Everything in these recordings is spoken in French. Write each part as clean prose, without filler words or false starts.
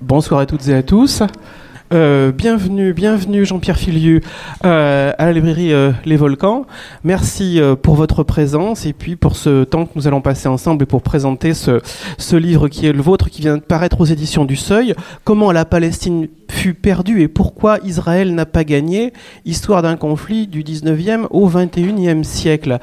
Bonsoir à toutes et à tous. Bienvenue Jean-Pierre Filiu à la librairie Les Volcans. Merci pour votre présence et puis pour ce temps que nous allons passer ensemble et pour présenter ce livre qui est le vôtre, qui vient de paraître aux éditions du Seuil. Comment la Palestine fut perdue et pourquoi Israël n'a pas gagné. Histoire d'un conflit du 19e au 21e siècle.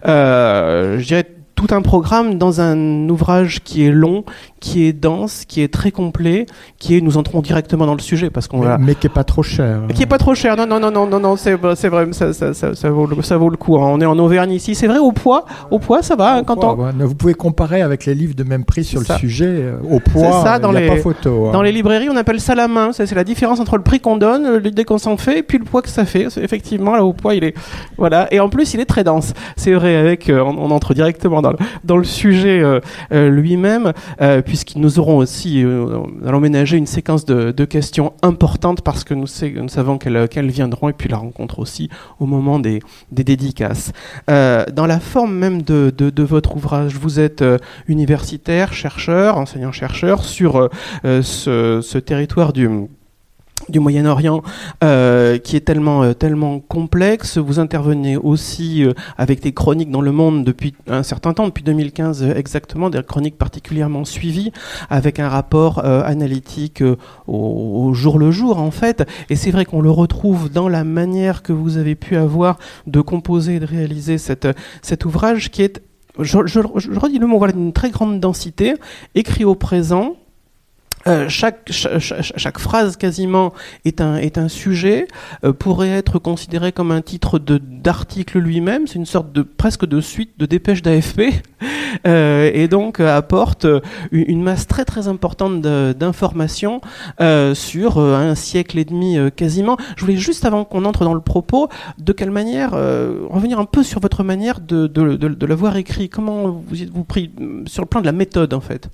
Je dirais tout un programme dans un ouvrage qui est long, qui est dense, qui est très complet, nous entrons directement dans le sujet parce qu'on mais qui est pas trop cher. Qui est pas trop cher. Non, c'est vrai, ça vaut le coup. Hein. On est en Auvergne ici, c'est vrai. Au poids, ça va. Vous pouvez comparer avec les livres de même prix sur le sujet. Au poids, il n'y a pas photo. Dans les librairies, on appelle ça la main. C'est la différence entre le prix qu'on donne, dès qu'on s'en fait, et puis le poids que ça fait. Effectivement, là, au poids, il est voilà. Et en plus, il est très dense. C'est vrai. Avec, on entre directement dans le sujet lui-même, puisqu'ils nous auront aussi allons ménager une séquence de questions importantes parce que nous savons qu'elles viendront, et puis la rencontre aussi au moment des dédicaces. Dans la forme même de votre ouvrage, vous êtes universitaire, chercheur, enseignant-chercheur sur ce territoire du Moyen-Orient qui est tellement complexe. Vous intervenez aussi avec des chroniques dans Le Monde depuis un certain temps, depuis 2015 exactement, des chroniques particulièrement suivies, avec un rapport analytique au jour le jour en fait. Et c'est vrai qu'on le retrouve dans la manière que vous avez pu avoir de composer et de réaliser cet ouvrage qui est, je redis le mot, voilà, d'une très grande densité, écrit au présent. Chaque phrase quasiment est un sujet, pourrait être considéré comme un titre d'article lui-même. C'est une sorte presque de suite de dépêche d'AFP, et donc apporte une masse très très importante d'informations sur un siècle et demi quasiment. Je voulais juste, avant qu'on entre dans le propos, de quelle manière revenir un peu sur votre manière de l'avoir écrit. Comment vous êtes-vous pris sur le plan de la méthode en fait?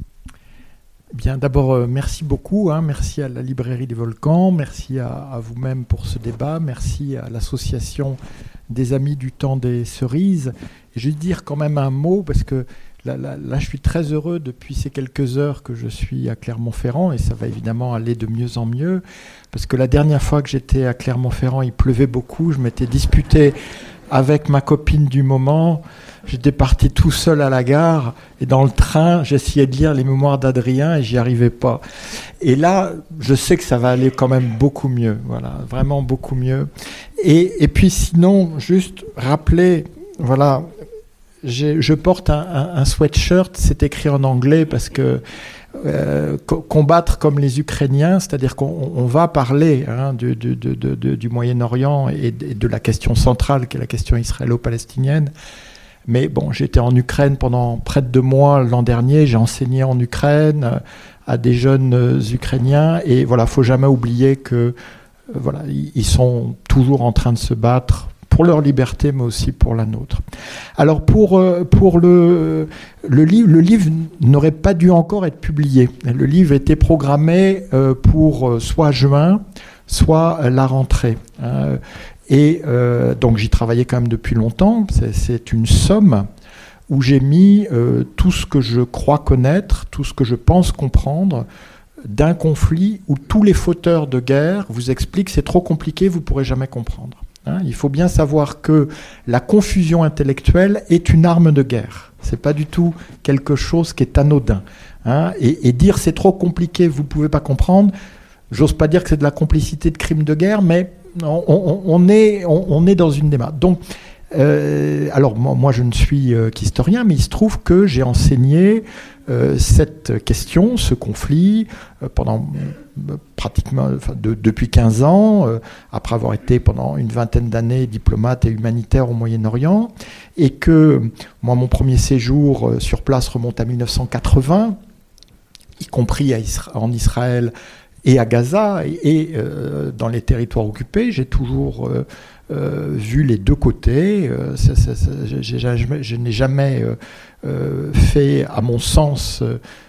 Bien, d'abord, merci beaucoup. Merci à la librairie des Volcans, merci à vous-même pour ce débat, merci à l'association des Amis du Temps des Cerises. Et je vais dire quand même un mot, parce que là, je suis très heureux depuis ces quelques heures que je suis à Clermont-Ferrand, et ça va évidemment aller de mieux en mieux, parce que la dernière fois que j'étais à Clermont-Ferrand, il pleuvait beaucoup, je m'étais disputé avec ma copine du moment. J'étais parti tout seul à la gare et dans le train, j'essayais de lire les mémoires d'Adrien et j'y arrivais pas. Et là, je sais que ça va aller quand même beaucoup mieux, voilà, vraiment beaucoup mieux. Et puis sinon, juste rappeler, voilà, je porte un sweatshirt, c'est écrit en anglais parce que combattre comme les Ukrainiens, c'est-à-dire qu'on va parler du Moyen-Orient et de la question centrale qui est la question israélo-palestinienne. Mais bon, j'étais en Ukraine pendant près de 2 mois l'an dernier, j'ai enseigné en Ukraine à des jeunes Ukrainiens, et voilà, faut jamais oublier que voilà, ils sont toujours en train de se battre pour leur liberté, mais aussi pour la nôtre. Alors pour le livre n'aurait pas dû encore être publié. Le livre était programmé pour soit juin, soit la rentrée. Et donc j'y travaillais quand même depuis longtemps. C'est une somme où j'ai mis tout ce que je crois connaître, tout ce que je pense comprendre d'un conflit où tous les fauteurs de guerre vous expliquent que c'est trop compliqué, vous ne pourrez jamais comprendre. Il faut bien savoir que la confusion intellectuelle est une arme de guerre. Ce n'est pas du tout quelque chose qui est anodin. Et dire c'est trop compliqué, vous ne pouvez pas comprendre, j'ose pas dire que c'est de la complicité de crimes de guerre, mais on est dans une démarche. Donc, alors moi je ne suis qu'historien, mais il se trouve que j'ai enseigné cette question, ce conflit, pendant pratiquement depuis 15 ans, après avoir été pendant une vingtaine d'années diplomate et humanitaire au Moyen-Orient, et que moi mon premier séjour sur place remonte à 1980, y compris en Israël et à Gaza, et dans les territoires occupés, j'ai toujours vu les deux côtés. Je n'ai jamais fait, à mon sens,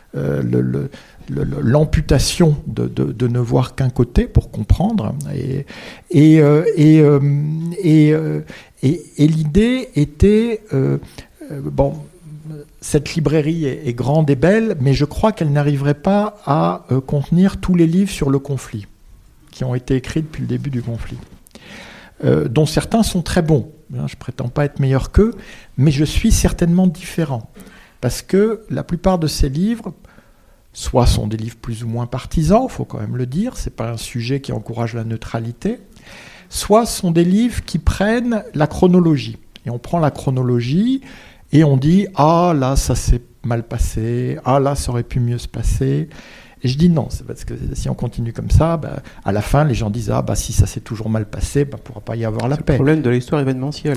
l'amputation de ne voir qu'un côté pour comprendre. Et l'idée était... bon, cette librairie est grande et belle, mais je crois qu'elle n'arriverait pas à contenir tous les livres sur le conflit qui ont été écrits depuis le début du conflit, dont certains sont très bons. Je ne prétends pas être meilleur qu'eux, mais je suis certainement différent. Parce que la plupart de ces livres, soit sont des livres plus ou moins partisans, il faut quand même le dire, ce n'est pas un sujet qui encourage la neutralité, soit sont des livres qui prennent la chronologie. Et on prend la chronologie et on dit « Ah, là, ça s'est mal passé. Ah, là, ça aurait pu mieux se passer. » Et je dis non, c'est parce que si on continue comme ça, à la fin, les gens disent « Ah, si ça s'est toujours mal passé, il ne pourra pas y avoir la paix. » C'est le problème de l'histoire événementielle.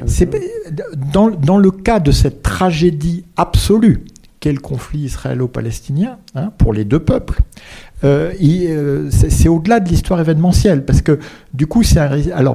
Dans le cas de cette tragédie absolue, qu'est le conflit israélo-palestinien, pour les deux peuples, c'est au-delà de l'histoire événementielle, parce que du coup, c'est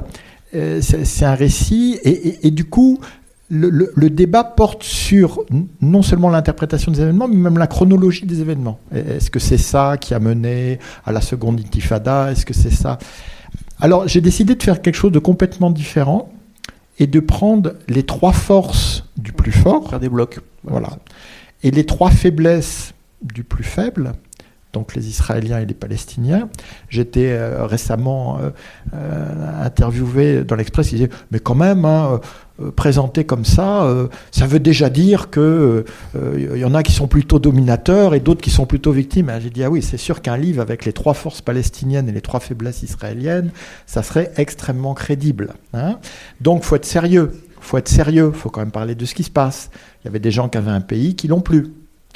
un récit, et du coup, le débat porte sur non seulement l'interprétation des événements, mais même la chronologie des événements. Est-ce que c'est ça qui a mené à la seconde intifada ? Est-ce que c'est ça ? Alors, j'ai décidé de faire quelque chose de complètement différent et de prendre les trois forces du plus fort. Faire des blocs. Voilà. Et les trois faiblesses du plus faible, donc les Israéliens et les Palestiniens. J'étais récemment interviewé dans l'Express, il disait « Mais quand même, présenté comme ça, ça veut déjà dire qu'il y en a qui sont plutôt dominateurs et d'autres qui sont plutôt victimes. » J'ai dit « Ah oui, c'est sûr qu'un livre avec les trois forces palestiniennes et les trois faiblesses israéliennes, ça serait extrêmement crédible. » Donc, il faut être sérieux. Il faut quand même parler de ce qui se passe. Il y avait des gens qui avaient un pays qui l'ont plus.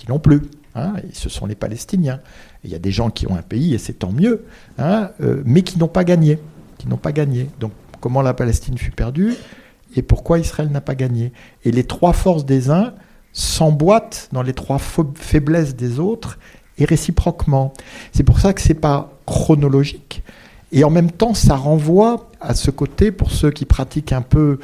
Et ce sont les Palestiniens. Et il y a des gens qui ont un pays, et c'est tant mieux, mais qui n'ont pas gagné. Donc, comment la Palestine fut perdue et pourquoi Israël n'a pas gagné. Et les trois forces des uns s'emboîtent dans les trois faiblesses des autres, et réciproquement. C'est pour ça que ce n'est pas chronologique. Et en même temps, ça renvoie à ce côté, pour ceux qui pratiquent un peu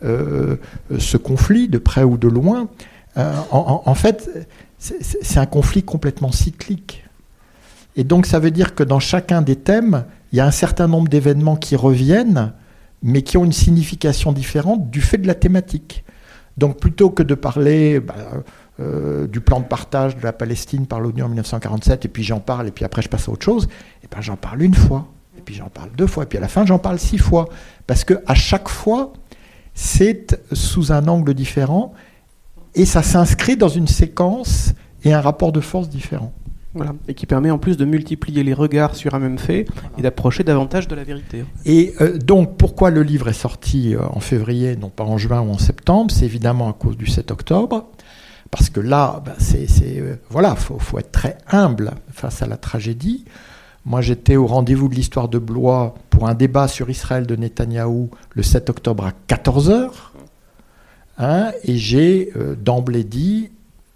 ce conflit, de près ou de loin, en fait, c'est un conflit complètement cyclique. Et donc, ça veut dire que dans chacun des thèmes, il y a un certain nombre d'événements qui reviennent, mais qui ont une signification différente du fait de la thématique. Donc, plutôt que de parler du plan de partage de la Palestine par l'ONU en 1947, et puis j'en parle, et puis après je passe à autre chose, et ben j'en parle une fois, et puis j'en parle deux fois, et puis à la fin, j'en parle 6 fois. Parce qu'à chaque fois, c'est sous un angle différent, et ça s'inscrit dans une séquence et un rapport de force différent. Voilà. Et qui permet en plus de multiplier les regards sur un même fait et d'approcher davantage de la vérité. Et donc, pourquoi le livre est sorti en février, non pas en juin ou en septembre ? C'est évidemment à cause du 7 octobre, parce que là, faut être très humble face à la tragédie. Moi, j'étais au rendez-vous de l'histoire de Blois pour un débat sur Israël de Netanyahou le 7 octobre à 14h. Et j'ai d'emblée dit,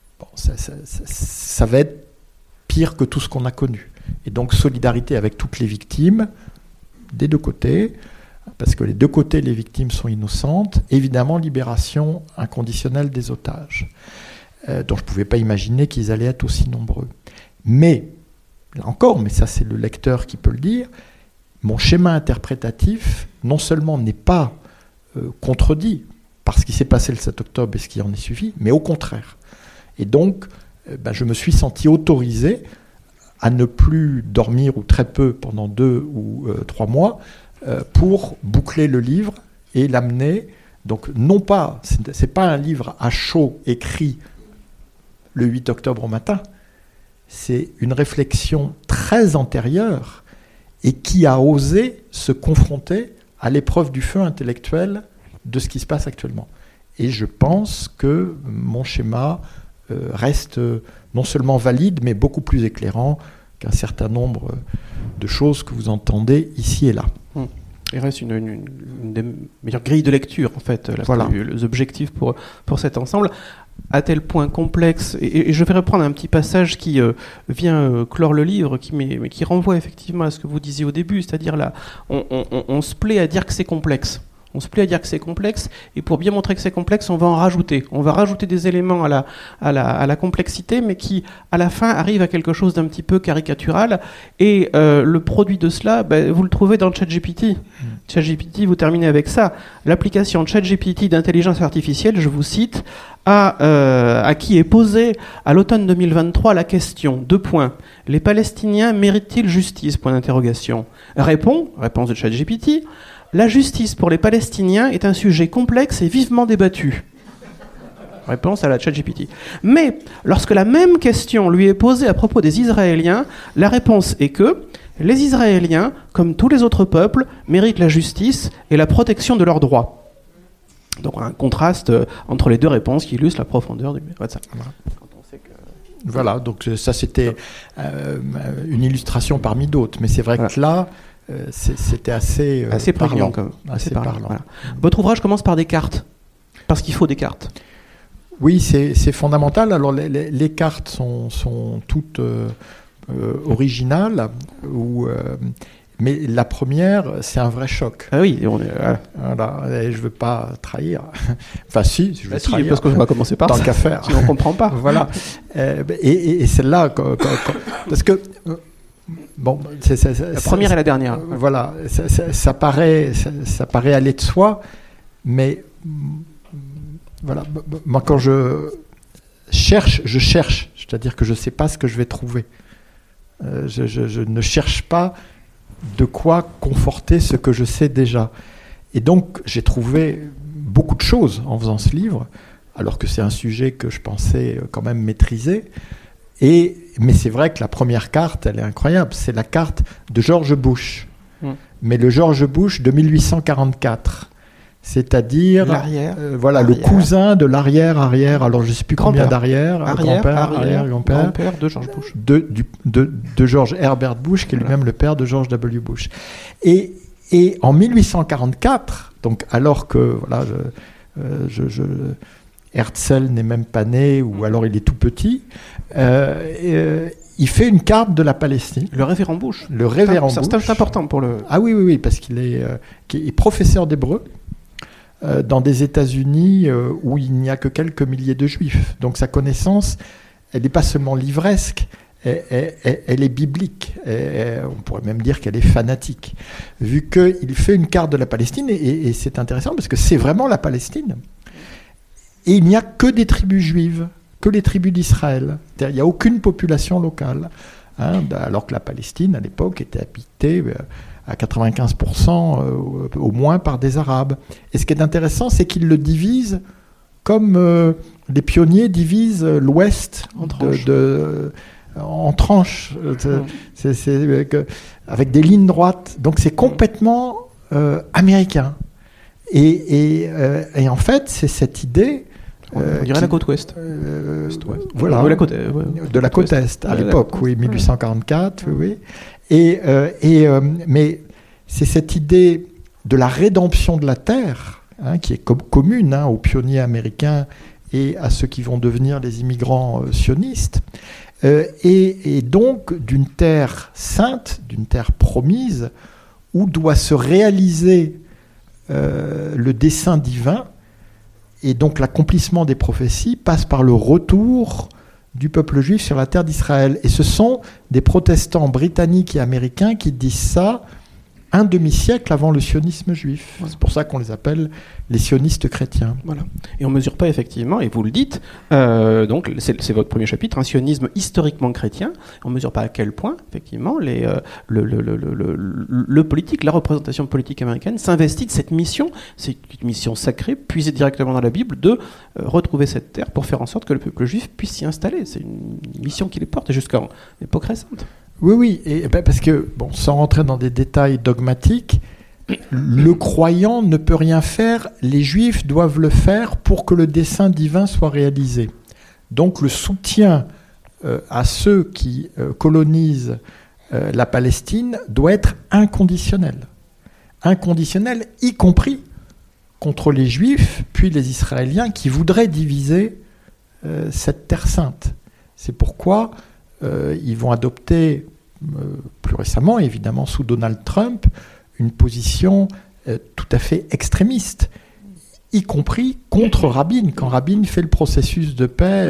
ça va être pire que tout ce qu'on a connu. Et donc, solidarité avec toutes les victimes, des deux côtés, parce que les deux côtés, les victimes sont innocentes. Évidemment, libération inconditionnelle des otages, dont je ne pouvais pas imaginer qu'ils allaient être aussi nombreux. Mais, là encore, mais ça c'est le lecteur qui peut le dire, mon schéma interprétatif, non seulement n'est pas contredit par ce qui s'est passé le 7 octobre et ce qui en est suivi, mais au contraire. Et donc, je me suis senti autorisé à ne plus dormir, ou très peu, pendant 2 ou 3 mois, pour boucler le livre et l'amener. Donc, non pas, c'est pas un livre à chaud écrit le 8 octobre au matin, c'est une réflexion très antérieure et qui a osé se confronter à l'épreuve du feu intellectuel de ce qui se passe actuellement. Et je pense que mon schéma reste non seulement valide, mais beaucoup plus éclairant qu'un certain nombre de choses que vous entendez ici et là. Il reste une des meilleures grilles de lecture, en fait, les objectifs pour cet ensemble, à tel point complexe, et je vais reprendre un petit passage qui vient clore le livre, mais qui renvoie effectivement à ce que vous disiez au début, c'est-à-dire là, on se plaît à dire que c'est complexe. On se plaît à dire que c'est complexe, et pour bien montrer que c'est complexe, on va en rajouter. On va rajouter des éléments à la complexité, mais qui, à la fin, arrivent à quelque chose d'un petit peu caricatural. Et le produit de cela, vous le trouvez dans ChatGPT. ChatGPT, vous terminez avec ça. L'application ChatGPT d'intelligence artificielle, je vous cite, à qui est posée à l'automne 2023 la question, 2 points. Les Palestiniens méritent-ils justice ? Point d'interrogation. Réponse de ChatGPT, la justice pour les Palestiniens est un sujet complexe et vivement débattu. Réponse à la ChatGPT. Mais lorsque la même question lui est posée à propos des Israéliens, la réponse est que les Israéliens, comme tous les autres peuples, méritent la justice et la protection de leurs droits. Donc un contraste entre les deux réponses qui illustre la profondeur du WhatsApp. Voilà, donc ça c'était une illustration parmi d'autres, mais c'est vrai que là, c'était assez prégnant, parlant. Assez parlant. Voilà. Votre ouvrage commence par des cartes, parce qu'il faut des cartes. Oui, c'est fondamental. Alors les cartes sont toutes originales, mais la première, c'est un vrai choc. Ah oui, voilà, et je ne veux pas trahir. Enfin si, je vais trahir. Parce qu'on va commencer par tant ça. Qu'à faire. Sinon on ne comprend pas. Voilà. Et celle-là, parce que bon, la première et la dernière. Voilà, ça paraît aller de soi, mais voilà, moi quand je cherche, c'est-à-dire que je ne sais pas ce que je vais trouver. Je ne cherche pas de quoi conforter ce que je sais déjà. Et donc, j'ai trouvé beaucoup de choses en faisant ce livre, alors que c'est un sujet que je pensais quand même maîtriser. Mais c'est vrai que la première carte, elle est incroyable. C'est la carte de George Bush. Mais le George Bush de 1844. C'est-à-dire le cousin de l'arrière, alors je ne sais plus combien d'arrière, grand-père de George Bush. De George Herbert Bush, qui est lui-même le père de George W. Bush. Et en 1844, donc alors que Herzl n'est même pas né, ou alors il est tout petit, il fait une carte de la Palestine. Le révérend Bush. C'est important pour le... Ah oui, parce qu'il est professeur d'hébreu. Dans des États-Unis où il n'y a que quelques milliers de juifs. Donc sa connaissance, elle n'est pas seulement livresque, elle est biblique. On pourrait même dire qu'elle est fanatique. Vu qu'il fait une carte de la Palestine, et c'est intéressant parce que c'est vraiment la Palestine. Et il n'y a que des tribus juives, que les tribus d'Israël. Il n'y a aucune population locale. Alors que la Palestine, à l'époque, était habitée à 95% au moins par des Arabes. Et ce qui est intéressant, c'est qu'ils le divisent comme les pionniers divisent l'Ouest en tranches, avec des lignes droites. Donc c'est complètement américain. Et en fait, c'est cette idée... on dirait la côte ouest. Voilà, de la côte est à l'époque, 1844, oui. Mais c'est cette idée de la rédemption de la terre, qui est commune aux pionniers américains et à ceux qui vont devenir les immigrants sionistes, et donc d'une terre sainte, d'une terre promise, où doit se réaliser le dessein divin, et donc l'accomplissement des prophéties passe par le retour du peuple juif sur la terre d'Israël. Et ce sont des protestants britanniques et américains qui disent ça un demi-siècle avant le sionisme juif. Voilà. C'est pour ça qu'on les appelle les sionistes chrétiens. Voilà. Et on ne mesure pas effectivement, et vous le dites, donc c'est votre premier chapitre, un sionisme historiquement chrétien. On ne mesure pas à quel point, effectivement, le politique, la représentation politique américaine s'investit de cette mission. C'est une mission sacrée, puisée directement dans la Bible, de retrouver cette terre pour faire en sorte que le peuple juif puisse s'y installer. C'est une mission qui les porte jusqu'à l'époque récente. Oui, et parce que, sans rentrer dans des détails dogmatiques, le croyant ne peut rien faire, les Juifs doivent le faire pour que le dessein divin soit réalisé. Donc le soutien à ceux qui colonisent la Palestine doit être inconditionnel. Inconditionnel, y compris contre les Juifs, puis les Israéliens qui voudraient diviser cette terre sainte. C'est pourquoi ils vont adopter, plus récemment, évidemment sous Donald Trump, une position tout à fait extrémistes, y compris contre Rabin, quand Rabin fait le processus de paix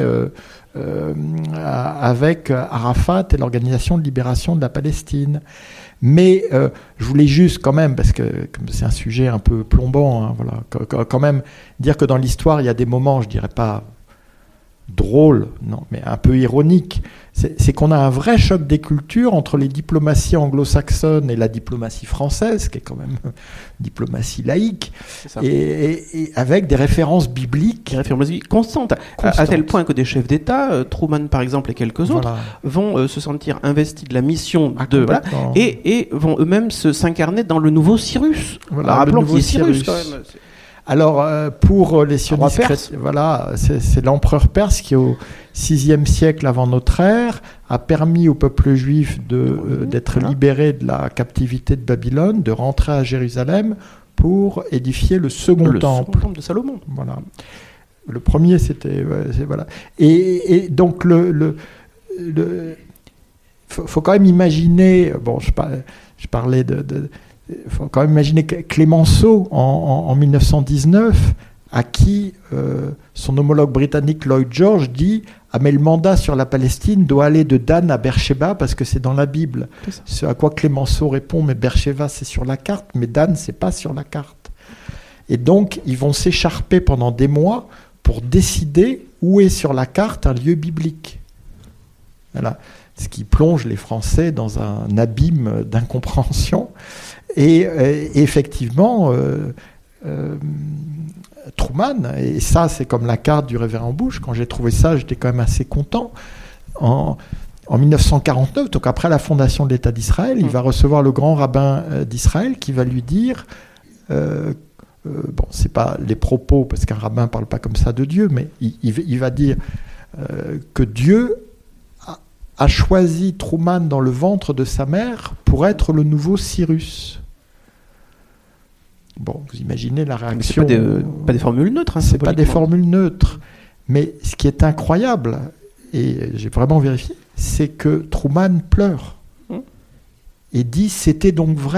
avec Arafat et l'Organisation de libération de la Palestine. Mais je voulais juste quand même, parce que comme c'est un sujet un peu plombant, hein, voilà, quand même dire que dans l'histoire, il y a des moments, je dirais pas drôles, non, mais un peu ironiques. C'est qu'on a un vrai choc des cultures entre les diplomaties anglo-saxonnes et la diplomatie française, qui est quand même une diplomatie laïque, et avec des références bibliques. Des références constantes. À tel point que des chefs d'État, Truman par exemple et quelques autres, vont se sentir investis de la mission et vont eux-mêmes s'incarner dans le nouveau Cyrus. Rappelons qu'il est Cyrus quand même. Alors, pour les sionistes chrétiens, voilà, c'est l'empereur perse qui, au VIe siècle avant notre ère, a permis au peuple juif d'être libéré de la captivité de Babylone, de rentrer à Jérusalem pour édifier le second temple. Le temple de Salomon. Voilà. Le premier, c'était... voilà. Et donc, faut quand même imaginer... Bon, je parlais il faut quand même imaginer Clémenceau, en 1919, à qui son homologue britannique Lloyd George dit « Ah mais le mandat sur la Palestine doit aller de Dan à Beersheba parce que c'est dans la Bible ». Ce à quoi Clémenceau répond « Mais Beersheba c'est sur la carte, mais Dan c'est pas sur la carte ». Et donc ils vont s'écharper pendant des mois pour décider où est sur la carte un lieu biblique. Voilà. Ce qui plonge les Français dans un abîme d'incompréhension. Et effectivement, Truman, et ça c'est comme la carte du révérend Bush, quand j'ai trouvé ça, j'étais quand même assez content. En 1949, donc après la fondation de l'État d'Israël, il va recevoir le grand rabbin d'Israël qui va lui dire, bon, c'est pas les propos, parce qu'un rabbin ne parle pas comme ça de Dieu, mais il va dire que Dieu a choisi Truman dans le ventre de sa mère pour être le nouveau Cyrus. Bon, vous imaginez la réaction. Mais c'est pas des formules neutres. Hein, c'est pas des formules neutres. Mais ce qui est incroyable, et j'ai vraiment vérifié, c'est que Truman pleure et dit « c'était donc vrai ».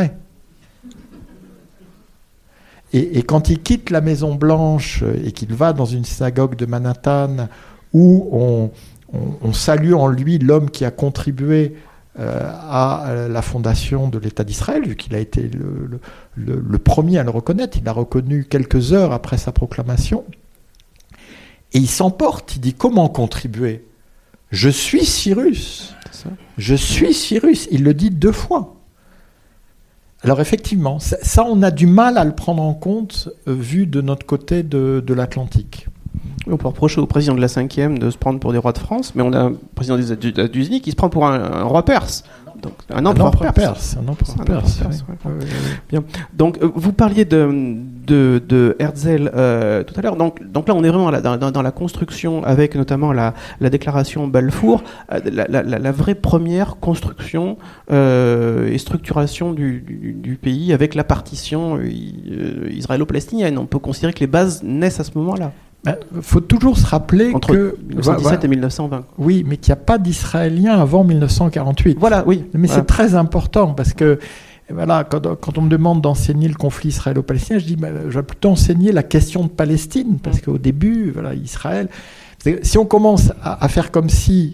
Et quand il quitte la Maison Blanche et qu'il va dans une synagogue de Manhattan où on salue en lui l'homme qui a contribué à la fondation de l'État d'Israël, vu qu'il a été le premier à le reconnaître. Il l'a reconnu quelques heures après sa proclamation. Et il s'emporte, il dit « Comment contribuer ? Je suis Cyrus. Je suis Cyrus. » Il le dit 2 fois. Alors effectivement, ça on a du mal à le prendre en compte vu de notre côté de l'Atlantique. On peut reprocher au président de la 5e de se prendre pour des rois de France, mais on a un président des États-Unis qui se prend pour un roi perse. Donc, un empereur perse. Ouais. Bien. Donc, vous parliez de Herzl tout à l'heure. Donc là, on est vraiment dans la construction, avec notamment la déclaration Balfour, la vraie première construction et structuration du pays avec la partition israélo-palestinienne. On peut considérer que les bases naissent à ce moment-là. Il faut toujours se rappeler entre 1917 et 1920. Oui, mais qu'il n'y a pas d'Israéliens avant 1948. Voilà, oui. Mais c'est très important parce que voilà, quand on me demande d'enseigner le conflit israélo-palestinien, je dis je vais plutôt enseigner la question de Palestine parce qu'au début, voilà, Israël. Si on commence à faire comme si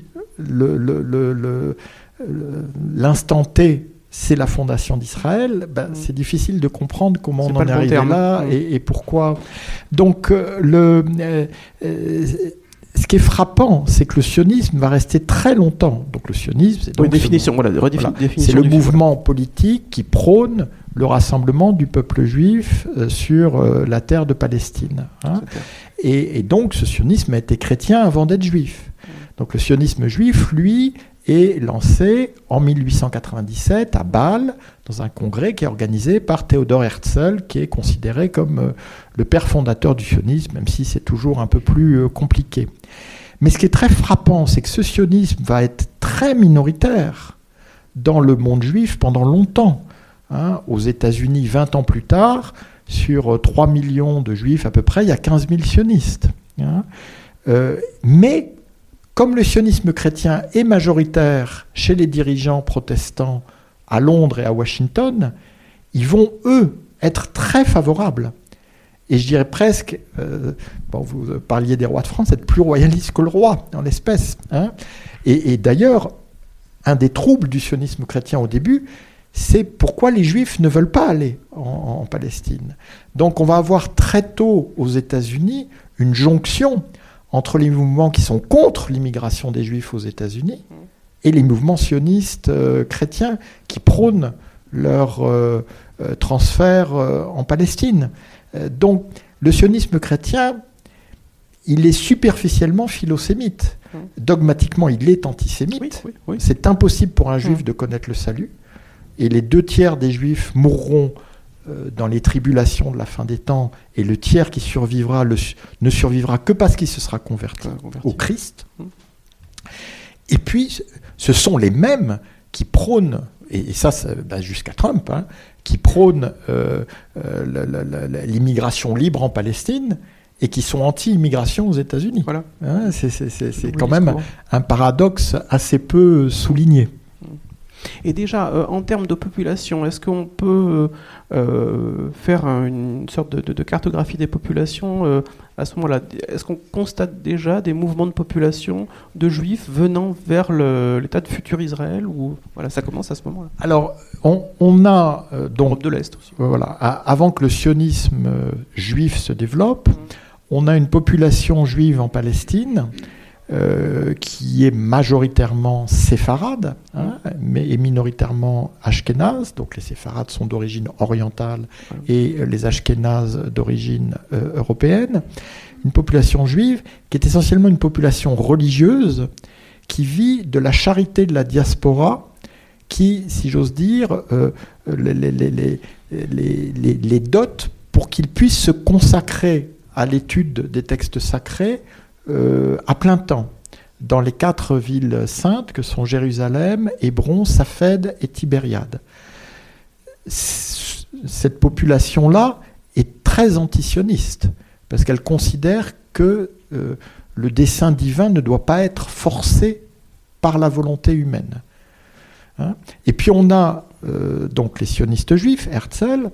l'instant T c'est la fondation d'Israël, c'est difficile de comprendre comment on en est arrivé là et pourquoi. Donc, ce qui est frappant, c'est que le sionisme va rester très longtemps. Donc, le sionisme, c'est donc définition c'est le mouvement politique qui prône le rassemblement du peuple juif sur la terre de Palestine. Hein. Et donc, ce sionisme a été chrétien avant d'être juif. Donc, le sionisme juif, lui, est lancé en 1897 à Bâle, dans un congrès qui est organisé par Theodor Herzl, qui est considéré comme le père fondateur du sionisme, même si c'est toujours un peu plus compliqué. Mais ce qui est très frappant, c'est que ce sionisme va être très minoritaire dans le monde juif pendant longtemps. Hein, aux États-Unis, 20 ans plus tard, sur 3 millions de juifs à peu près, il y a 15 000 sionistes. Hein. Mais comme le sionisme chrétien est majoritaire chez les dirigeants protestants à Londres et à Washington, ils vont, eux, être très favorable. Et je dirais presque, vous parliez des rois de France, être plus royaliste que le roi, en l'espèce. Hein. Et d'ailleurs, un des troubles du sionisme chrétien au début, c'est pourquoi les Juifs ne veulent pas aller en Palestine. Donc on va avoir très tôt aux États-Unis une jonction entre les mouvements qui sont contre l'immigration des Juifs aux États-Unis et les mouvements sionistes chrétiens qui prônent leur transfert en Palestine. Donc le sionisme chrétien, il est superficiellement philosémite. Dogmatiquement, il est antisémite. Oui. C'est impossible pour un juif de connaître le salut. Et les 2/3 des juifs mourront dans les tribulations de la fin des temps, et le tiers qui survivra ne survivra que parce qu'il se sera converti au Christ. Et puis, ce sont les mêmes qui prônent, et ça jusqu'à Trump, qui prônent l'immigration libre en Palestine, et qui sont anti-immigration aux États-Unis. Voilà. C'est quand même un paradoxe assez peu souligné. Et déjà, en termes de population, est-ce qu'on peut faire une sorte de cartographie des populations à ce moment-là? Est-ce qu'on constate déjà des mouvements de population de juifs venant vers l'État de futur Israël, ou voilà, ça commence à ce moment-là? Alors, on a donc Europe de l'Est aussi. Voilà, avant que le sionisme juif se développe, on a une population juive en Palestine qui est majoritairement séfarade, mais est minoritairement ashkénaze. Donc les séfarades sont d'origine orientale et les ashkénazes d'origine européenne. Une population juive qui est essentiellement une population religieuse qui vit de la charité de la diaspora, qui, si j'ose dire, les dote pour qu'ils puissent se consacrer à l'étude des textes sacrés à plein temps, dans les 4 villes saintes que sont Jérusalem, Hébron, Safed et Tibériade. Cette population-là est très antisioniste, parce qu'elle considère que le dessein divin ne doit pas être forcé par la volonté humaine. Et puis on a donc les sionistes juifs, Herzl,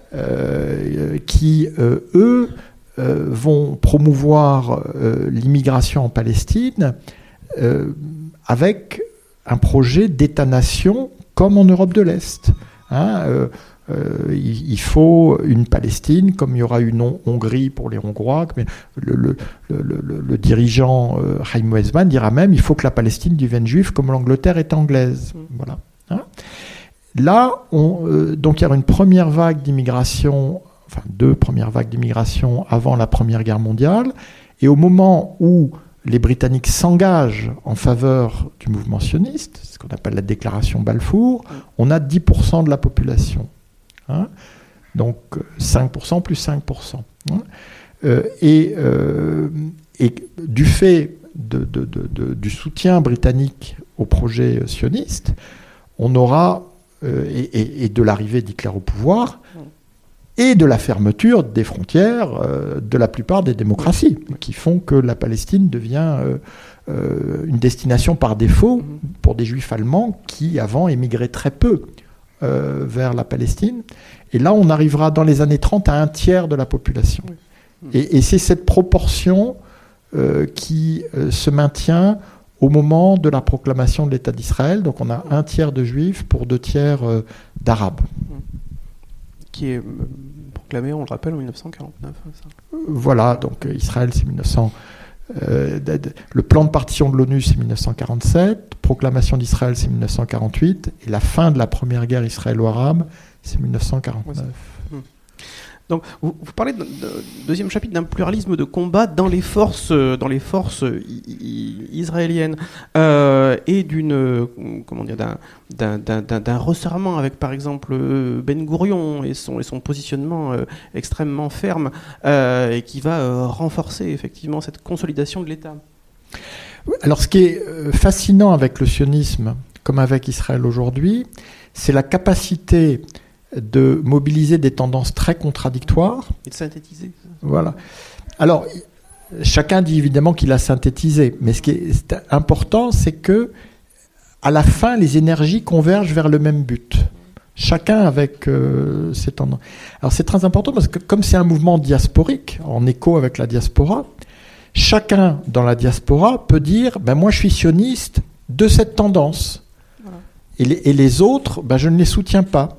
qui, eux, vont promouvoir l'immigration en Palestine avec un projet d'État-nation comme en Europe de l'Est. Il faut une Palestine, comme il y aura une Hongrie pour les Hongrois. Mais le dirigeant Chaim Weizmann dira même il faut que la Palestine devienne juive comme l'Angleterre est anglaise. Voilà. Là, donc il y a une première vague d'immigration, enfin 2 premières vagues d'immigration avant la Première Guerre mondiale, et au moment où les Britanniques s'engagent en faveur du mouvement sioniste, ce qu'on appelle la déclaration Balfour, on a 10% de la population. Donc 5% plus 5%. Et du fait du soutien britannique au projet sioniste, on aura, et de l'arrivée d'Hitler au pouvoir, et de la fermeture des frontières de la plupart des démocraties, qui font que la Palestine devient une destination par défaut pour des juifs allemands qui, avant, émigraient très peu vers la Palestine. Et là, on arrivera dans les années 30 à 1/3 de la population. Et c'est cette proportion qui se maintient au moment de la proclamation de l'État d'Israël. Donc on a 1/3 de juifs pour 2/3 d'arabes. Qui est proclamé, on le rappelle, en 1949. Ça. Voilà, donc Israël, c'est 1900. Le plan de partition de l'ONU, c'est 1947. Proclamation d'Israël, c'est 1948. Et la fin de la première guerre israélo-arabe, c'est 1949. Donc, vous parlez, deuxième chapitre, d'un pluralisme de combat dans les forces israéliennes et d'un resserrement avec, par exemple, Ben Gourion et son positionnement extrêmement ferme et qui va renforcer effectivement cette consolidation de l'État. Alors, ce qui est fascinant avec le sionisme, comme avec Israël aujourd'hui, c'est la capacité de mobiliser des tendances très contradictoires. Et de synthétiser. Voilà. Alors, chacun dit évidemment qu'il a synthétisé, mais ce qui est important, c'est que, à la fin, les énergies convergent vers le même but. chacun avec ses tendances. Alors c'est très important parce que comme c'est un mouvement diasporique, en écho avec la diaspora, chacun dans la diaspora peut dire moi je suis sioniste de cette tendance. Voilà. Et les autres, je ne les soutiens pas.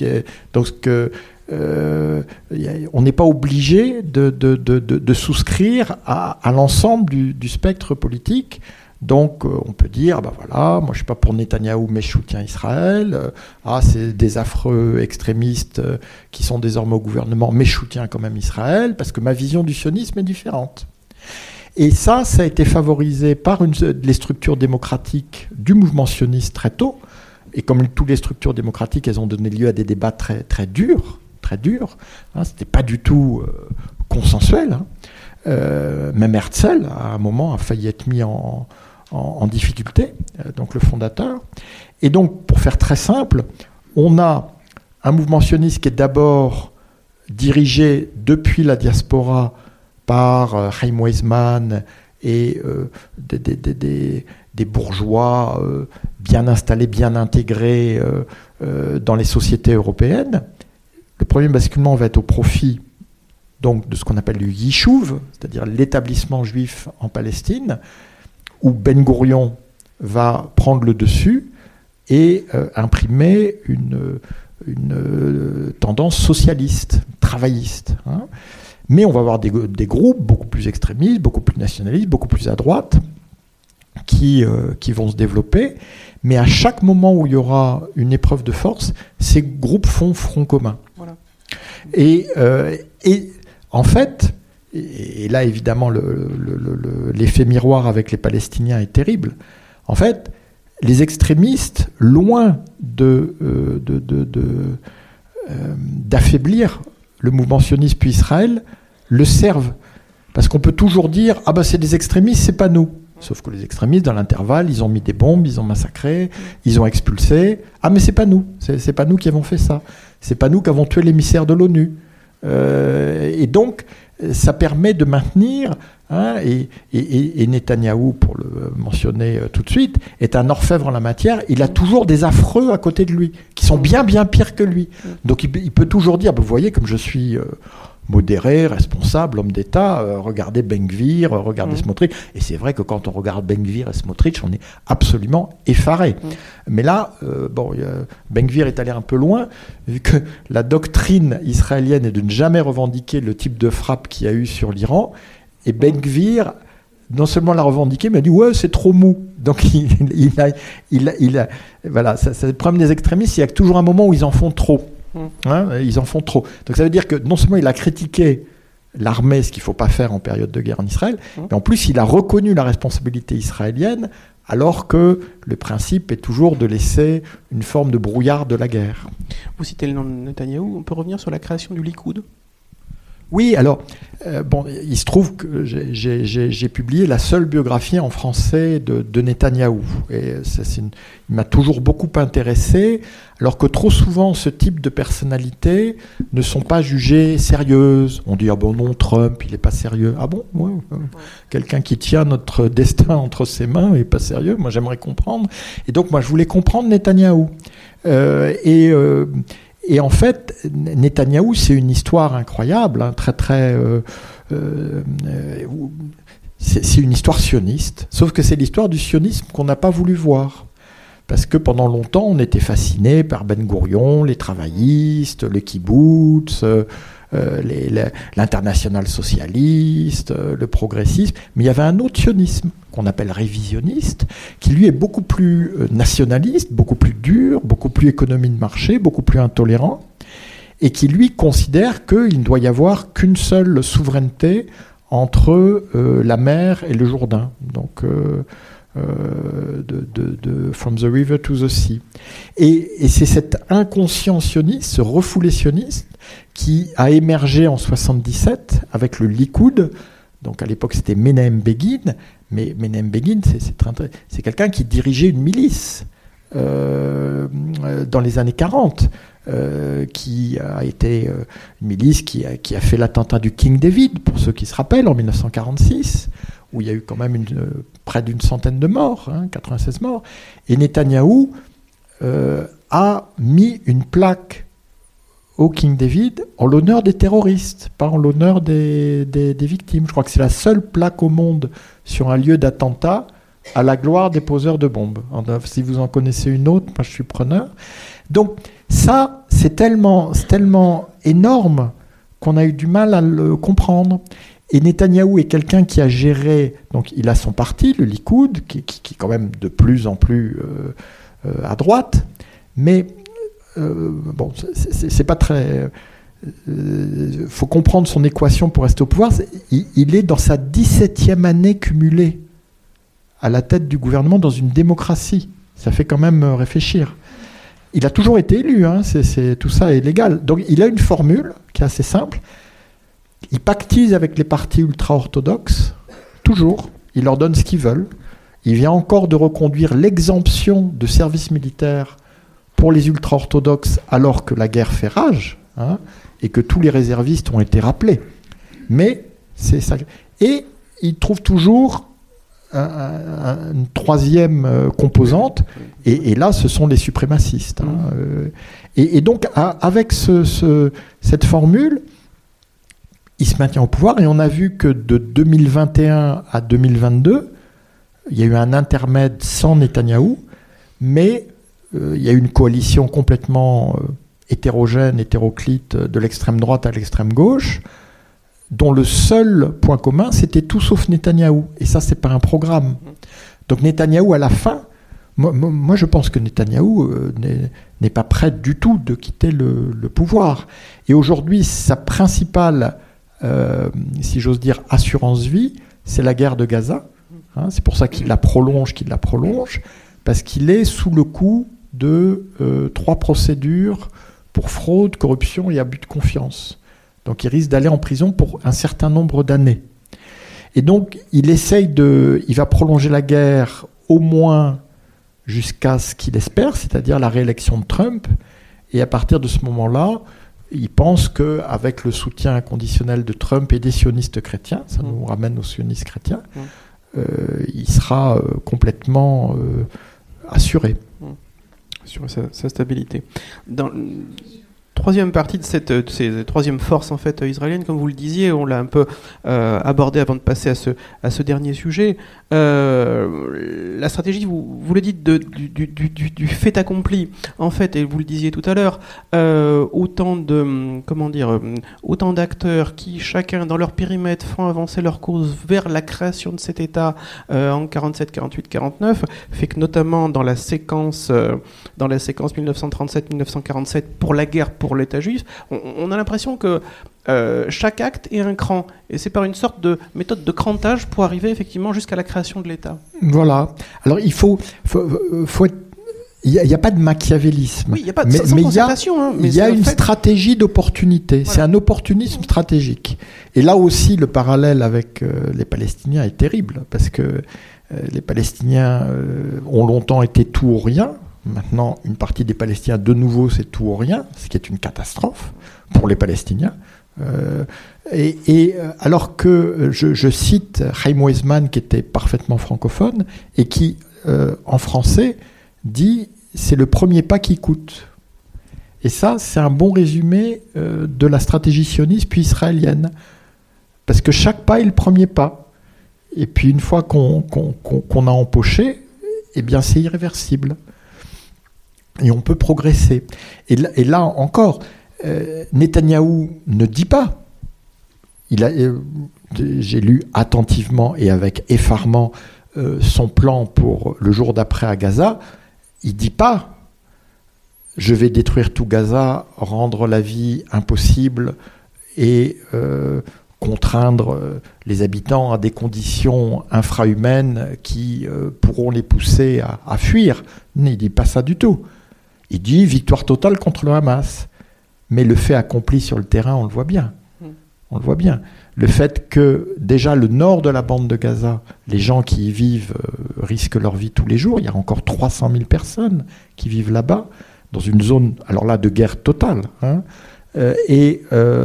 On n'est pas obligé de souscrire à l'ensemble du spectre politique. Donc on peut dire, moi je suis pas pour Netanyahou, mais je soutiens Israël. C'est des affreux extrémistes qui sont désormais au gouvernement, mais je soutiens quand même Israël, parce que ma vision du sionisme est différente. Et ça a été favorisé par les structures démocratiques du mouvement sioniste très tôt. Et comme toutes les structures démocratiques, elles ont donné lieu à des débats très, très durs. C'était pas du tout consensuel. Même Herzl, à un moment, a failli être mis en difficulté, donc le fondateur. Et donc, pour faire très simple, on a un mouvement sioniste qui est d'abord dirigé depuis la diaspora par Chaim Weizmann et des bourgeois bien installés, bien intégrés dans les sociétés européennes. Le premier basculement va être au profit donc, de ce qu'on appelle le Yishuv, c'est-à-dire l'établissement juif en Palestine, où Ben Gourion va prendre le dessus et imprimer une tendance socialiste, travailliste. Mais on va avoir des groupes beaucoup plus extrémistes, beaucoup plus nationalistes, beaucoup plus à droite, qui vont se développer. Mais à chaque moment où il y aura une épreuve de force, ces groupes font front commun. Voilà. Et en fait, et là évidemment l'effet miroir avec les Palestiniens est terrible, en fait, les extrémistes, loin d'affaiblir le mouvement sioniste puis Israël, le servent. Parce qu'on peut toujours dire « Ah c'est des extrémistes, c'est pas nous ». Sauf que les extrémistes, dans l'intervalle, ils ont mis des bombes, ils ont massacré, ils ont expulsé. « Ah mais c'est pas nous, c'est pas nous qui avons fait ça. C'est pas nous qui avons tué l'émissaire de l'ONU. » Et donc, ça permet de maintenir, et Netanyahou, pour le mentionner tout de suite, est un orfèvre en la matière. Il a toujours des affreux à côté de lui, qui sont bien, bien pires que lui. Donc il peut toujours dire, vous voyez, comme je suis modéré, responsable, homme d'État, regardez Ben Gvir, regardez Smotrich. Et c'est vrai que quand on regarde Ben Gvir et Smotrich, on est absolument effaré. Mais là, Ben Gvir est allé un peu loin, vu que la doctrine israélienne est de ne jamais revendiquer le type de frappe qu'il y a eu sur l'Iran. Et Ben Gvir, non seulement l'a revendiqué, mais a dit « Ouais, c'est trop mou ». Donc voilà, c'est le problème des extrémistes, il y a toujours un moment où ils en font trop. Ils en font trop. Donc ça veut dire que non seulement il a critiqué l'armée, ce qu'il ne faut pas faire en période de guerre en Israël, mais en plus il a reconnu la responsabilité israélienne, alors que le principe est toujours de laisser une forme de brouillard de la guerre. Vous citez le nom de Netanyahou, on peut revenir sur la création du Likoud ? Oui, alors, il se trouve que j'ai publié la seule biographie en français de Netanyahou. Et il m'a toujours beaucoup intéressé, alors que trop souvent, ce type de personnalités ne sont pas jugées sérieuses. On dit, non, Trump, il n'est pas sérieux. Ah bon ? Ouais. Quelqu'un qui tient notre destin entre ses mains n'est pas sérieux. Moi, j'aimerais comprendre. Et donc, moi, je voulais comprendre Netanyahou. Et en fait, Netanyahou, c'est une histoire incroyable, c'est une histoire sioniste, sauf que c'est l'histoire du sionisme qu'on n'a pas voulu voir. Parce que pendant longtemps, on était fasciné par Ben Gourion, les travaillistes, le kibbutz, l'international socialiste, le progressisme, mais il y avait un autre sionisme qu'on appelle révisionniste, qui lui est beaucoup plus nationaliste, beaucoup plus dur, beaucoup plus économie de marché, beaucoup plus intolérant, et qui lui considère qu'il ne doit y avoir qu'une seule souveraineté entre la mer et le Jourdain, donc from the river to the sea. Et c'est cet inconscient sioniste, ce refoulé sioniste, qui a émergé en 1977 avec le Likoud. Donc à l'époque c'était Menahem Begin, mais Menahem Begin c'est quelqu'un qui dirigeait une milice dans les années 40, qui a été une milice qui a fait l'attentat du King David, pour ceux qui se rappellent, en 1946, où il y a eu quand même près d'une centaine de morts, 96 morts. Et Netanyahou a mis une plaque au King David en l'honneur des terroristes, pas en l'honneur des victimes. Je crois que c'est la seule plaque au monde sur un lieu d'attentat à la gloire des poseurs de bombes. Si vous en connaissez une autre, moi je suis preneur. Donc ça, c'est tellement énorme qu'on a eu du mal à le comprendre. Et Netanyahou est quelqu'un qui a géré, donc il a son parti, le Likoud, qui est quand même de plus en plus à droite, mais bon, c'est pas très... faut comprendre son équation pour rester au pouvoir. Il est dans sa 17e année cumulée à la tête du gouvernement dans une démocratie. Ça fait quand même réfléchir. Il a toujours été élu, hein, tout ça est légal. Donc il a une formule qui est assez simple. Il pactise avec les partis ultra-orthodoxes, toujours. Il leur donne ce qu'ils veulent. Il vient encore de reconduire l'exemption de service militaire pour les ultra-orthodoxes alors que la guerre fait rage, hein, et que tous les réservistes ont été rappelés. Mais c'est ça. Et il trouve toujours une troisième composante, et là, ce sont les suprémacistes. Hein. Et donc, avec cette formule, il se maintient au pouvoir, et on a vu que de 2021 à 2022, il y a eu un intermède sans Netanyahou, mais il y a eu une coalition complètement hétérogène, hétéroclite, de l'extrême droite à l'extrême gauche, dont le seul point commun, c'était tout sauf Netanyahou. Et ça, c'est pas un programme. Donc Netanyahou, à la fin, moi je pense que Netanyahou n'est pas prêt du tout de quitter le pouvoir. Et aujourd'hui, sa principale, si j'ose dire, assurance vie, c'est la guerre de Gaza. Hein, c'est pour ça qu'il la prolonge, parce qu'il est sous le coup de 3 procédures pour fraude, corruption et abus de confiance. Donc il risque d'aller en prison pour un certain nombre d'années. Et donc il va prolonger la guerre au moins jusqu'à ce qu'il espère, c'est-à-dire la réélection de Trump. Et à partir de ce moment-là, il pense qu'avec le soutien inconditionnel de Trump et des sionistes chrétiens, ça nous ramène aux sionistes chrétiens, il sera complètement assuré. Sur sa stabilité. Dans troisième partie de ces troisième force en fait israélienne, comme vous le disiez, on l'a un peu abordé avant de passer à ce dernier sujet. La stratégie, vous le dites, du fait accompli, en fait, et vous le disiez tout à l'heure, autant d'acteurs qui chacun dans leur périmètre font avancer leur cause vers la création de cet État en 47, 48, 49, fait que notamment dans la séquence 1937-1947 pour la guerre pour l'État juif, on a l'impression que chaque acte est un cran, et c'est par une sorte de méthode de crantage pour arriver effectivement jusqu'à la création de l'État. Voilà. Alors il faut être... Il n'y a pas de machiavélisme. Oui, il n'y a pas de concertation. Il y a une stratégie d'opportunité. Voilà. C'est un opportunisme stratégique. Et là aussi, le parallèle avec les Palestiniens est terrible, parce que les Palestiniens ont longtemps été tout ou rien. Maintenant, une partie des Palestiniens, de nouveau, c'est tout ou rien, ce qui est une catastrophe pour les Palestiniens. Alors que, je cite Chaim Weizmann, qui était parfaitement francophone, et qui, en français, dit « c'est le premier pas qui coûte ». Et ça, c'est un bon résumé de la stratégie sioniste puis israélienne. Parce que chaque pas est le premier pas. Et puis, une fois qu'on a empoché, eh bien, c'est irréversible. Et on peut progresser. Et là encore, Netanyahou ne dit pas. J'ai lu attentivement et avec effarement son plan pour le jour d'après à Gaza. Il ne dit pas « je vais détruire tout Gaza, rendre la vie impossible et contraindre les habitants à des conditions infrahumaines qui pourront les pousser à fuir ». Il ne dit pas ça du tout. Il dit victoire totale contre le Hamas. Mais le fait accompli sur le terrain, on le voit bien. On le voit bien. Le fait que déjà le nord de la bande de Gaza, les gens qui y vivent risquent leur vie tous les jours. Il y a encore 300 000 personnes qui vivent là-bas, dans une zone, alors là, de guerre totale. Hein, et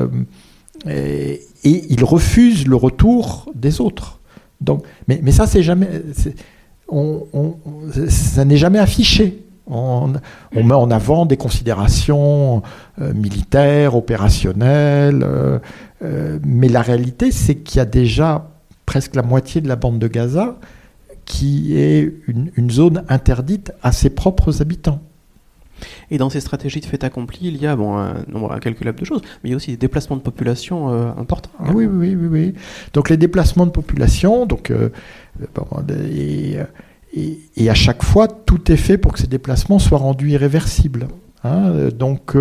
ils refusent le retour des autres. Donc, mais ça, c'est jamais... ça n'est jamais affiché. On met en avant des considérations militaires, opérationnelles, mais la réalité, c'est qu'il y a déjà presque la moitié de la bande de Gaza qui est une zone interdite à ses propres habitants. Et dans ces stratégies de fait accompli, il y a un nombre incalculable de choses, mais il y a aussi des déplacements de population importants. Oui. Donc les déplacements de population, et à chaque fois, tout est fait pour que ces déplacements soient rendus irréversibles. Donc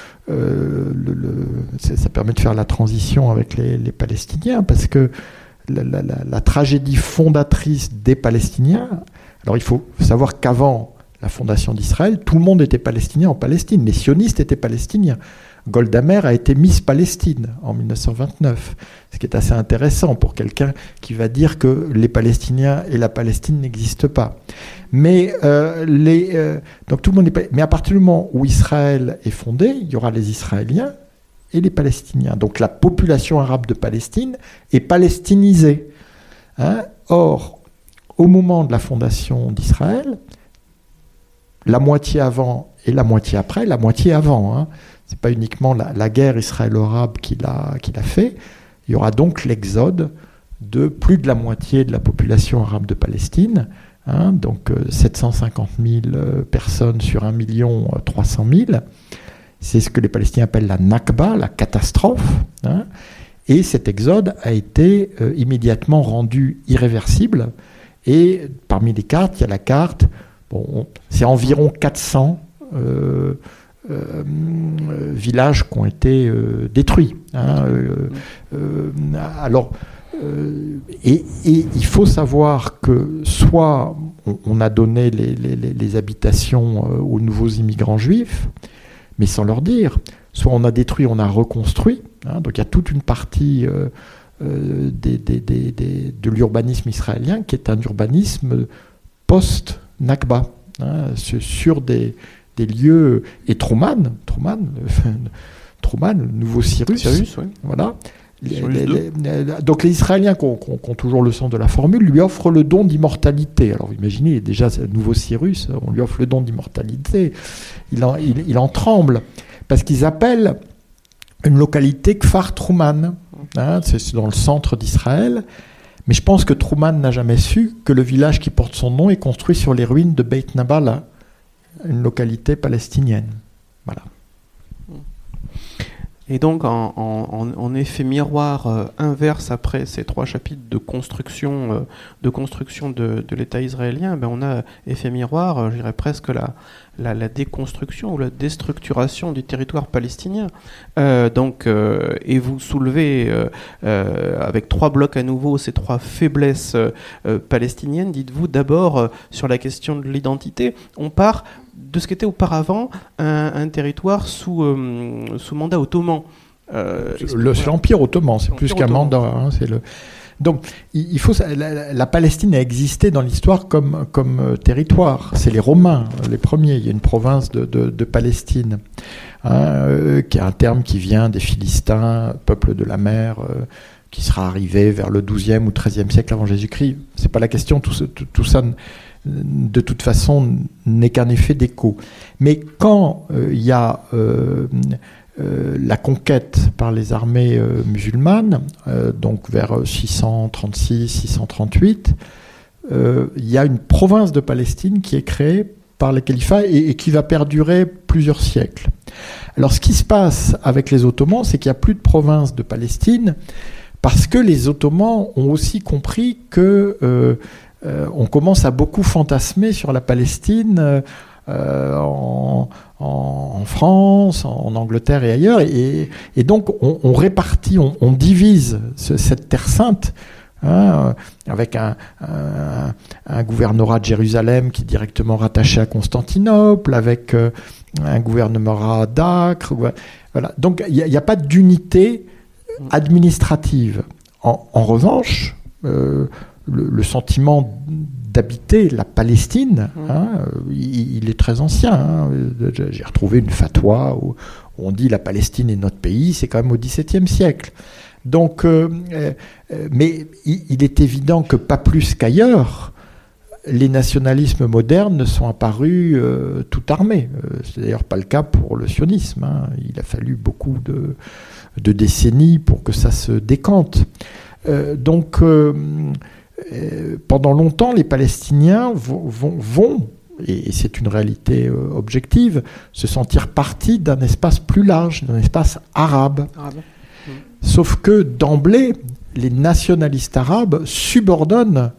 ça permet de faire la transition avec les Palestiniens, parce que la tragédie fondatrice des Palestiniens, alors il faut savoir qu'avant la fondation d'Israël, tout le monde était palestinien en Palestine. Les sionistes étaient palestiniens. Golda Meir a été Miss Palestine en 1929, ce qui est assez intéressant pour quelqu'un qui va dire que les Palestiniens et la Palestine n'existent pas. Mais donc tout le monde est. Mais à partir du moment où Israël est fondé, il y aura les Israéliens et les Palestiniens. Donc la population arabe de Palestine est palestinisée. Or, au moment de la fondation d'Israël, la moitié avant et la moitié après, la moitié avant. C'est pas uniquement la guerre israélo-arabe qui l'a fait. Il y aura donc l'exode de plus de la moitié de la population arabe de Palestine. Donc 750 000 personnes sur 1 300 000. C'est ce que les Palestiniens appellent la Nakba, la catastrophe. Et cet exode a été immédiatement rendu irréversible. Et parmi les cartes, il y a la carte. C'est environ 400 villages qui ont été détruits. Et il faut savoir que soit on a donné les habitations aux nouveaux immigrants juifs, mais sans leur dire, soit on a détruit, on a reconstruit. Donc il y a toute une partie de l'urbanisme israélien qui est un urbanisme post-Nakba, sur des lieux. Et Truman, le nouveau Cyrus, oui. Voilà. Donc les Israéliens qui ont toujours le sens de la formule lui offrent le don d'immortalité. Alors imaginez, déjà le nouveau Cyrus, on lui offre le don d'immortalité. Il en tremble, parce qu'ils appellent une localité Kfar Truman. C'est dans le centre d'Israël. Mais je pense que Truman n'a jamais su que le village qui porte son nom est construit sur les ruines de Beit Nabala, une localité palestinienne. Voilà. Et donc, en effet miroir inverse après ces 3 chapitres de construction de l'État israélien, on a effet miroir, je dirais presque la déconstruction ou la déstructuration du territoire palestinien. Et vous soulevez avec 3 blocs à nouveau ces 3 faiblesses palestiniennes. Dites-vous d'abord sur la question de l'identité. On part de ce qu'était auparavant un territoire sous mandat ottoman. C'est l'Empire ottoman, c'est plus qu'un mandat. Donc, il faut, la Palestine a existé dans l'histoire comme territoire. C'est les Romains, les premiers. Il y a une province de Palestine, qui est un terme qui vient des Philistins, peuple de la mer, qui sera arrivé vers le XIIe ou XIIIe siècle avant Jésus-Christ. C'est pas la question. Tout ça, de toute façon, n'est qu'un effet d'écho. Mais quand il y a la conquête par les armées musulmanes, donc vers 636-638, il y a une province de Palestine qui est créée par les califats et qui va perdurer plusieurs siècles. Alors ce qui se passe avec les Ottomans, c'est qu'il n'y a plus de province de Palestine, parce que les Ottomans ont aussi compris que on commence à beaucoup fantasmer sur la Palestine en France, en Angleterre et ailleurs, et donc on répartit, on divise cette terre sainte, avec un gouvernorat de Jérusalem qui est directement rattaché à Constantinople, avec un gouvernorat d'Acre. Voilà. Donc il n'y a pas d'unité administrative. En revanche, le sentiment d'habiter la Palestine, il est très ancien. J'ai retrouvé une fatwa où on dit la Palestine est notre pays, c'est quand même au XVIIe siècle. Donc, mais il est évident que pas plus qu'ailleurs, les nationalismes modernes ne sont apparus tout armés. C'est d'ailleurs pas le cas pour le sionisme. Il a fallu beaucoup de décennies pour que ça se décante. Donc, pendant longtemps, les Palestiniens vont et c'est une réalité objective, se sentir partie d'un espace plus large, d'un espace arabe. Sauf que d'emblée, les nationalistes arabes subordonnent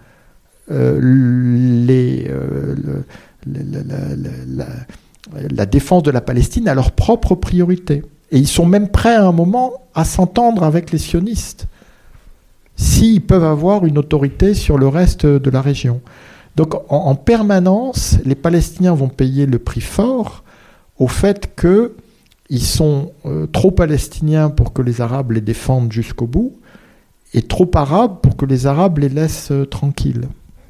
la défense de la Palestine à leurs propres priorités. Et ils sont même prêts à un moment à s'entendre avec les sionistes, s'ils peuvent avoir une autorité sur le reste de la région. Donc en permanence, les Palestiniens vont payer le prix fort au fait qu'ils sont trop palestiniens pour que les Arabes les défendent jusqu'au bout, et trop arabes pour que les Arabes les laissent tranquilles.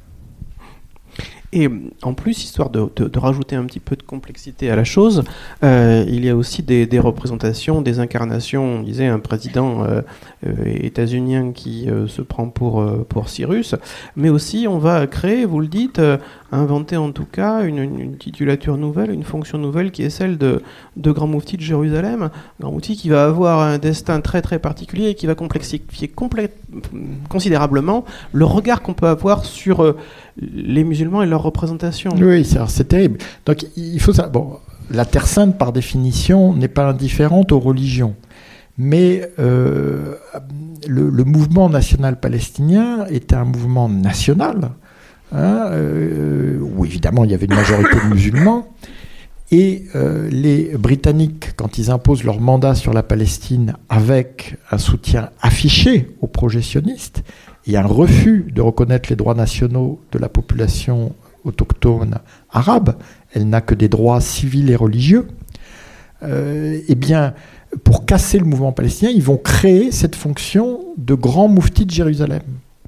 Et en plus, histoire de rajouter un petit peu de complexité à la chose, il y a aussi des représentations, des incarnations. On disait un président états-unien qui se prend pour Cyrus, mais aussi on va créer, vous le dites, inventer en tout cas une titulature nouvelle, une fonction nouvelle qui est celle de Grand Moufti de Jérusalem. Grand Moufti qui va avoir un destin très très particulier et qui va complexifier considérablement le regard qu'on peut avoir sur les musulmans et leur représentation. Oui, c'est terrible. Donc il faut ça. Bon, la Terre Sainte, par définition, n'est pas indifférente aux religions. Mais le mouvement national palestinien était un mouvement national, où évidemment il y avait une majorité de musulmans. Et les Britanniques, quand ils imposent leur mandat sur la Palestine avec un soutien affiché aux projet sioniste, et un refus de reconnaître les droits nationaux de la population autochtone arabe, elle n'a que des droits civils et religieux, eh bien, pour casser le mouvement palestinien, ils vont créer cette fonction de grand moufti de Jérusalem,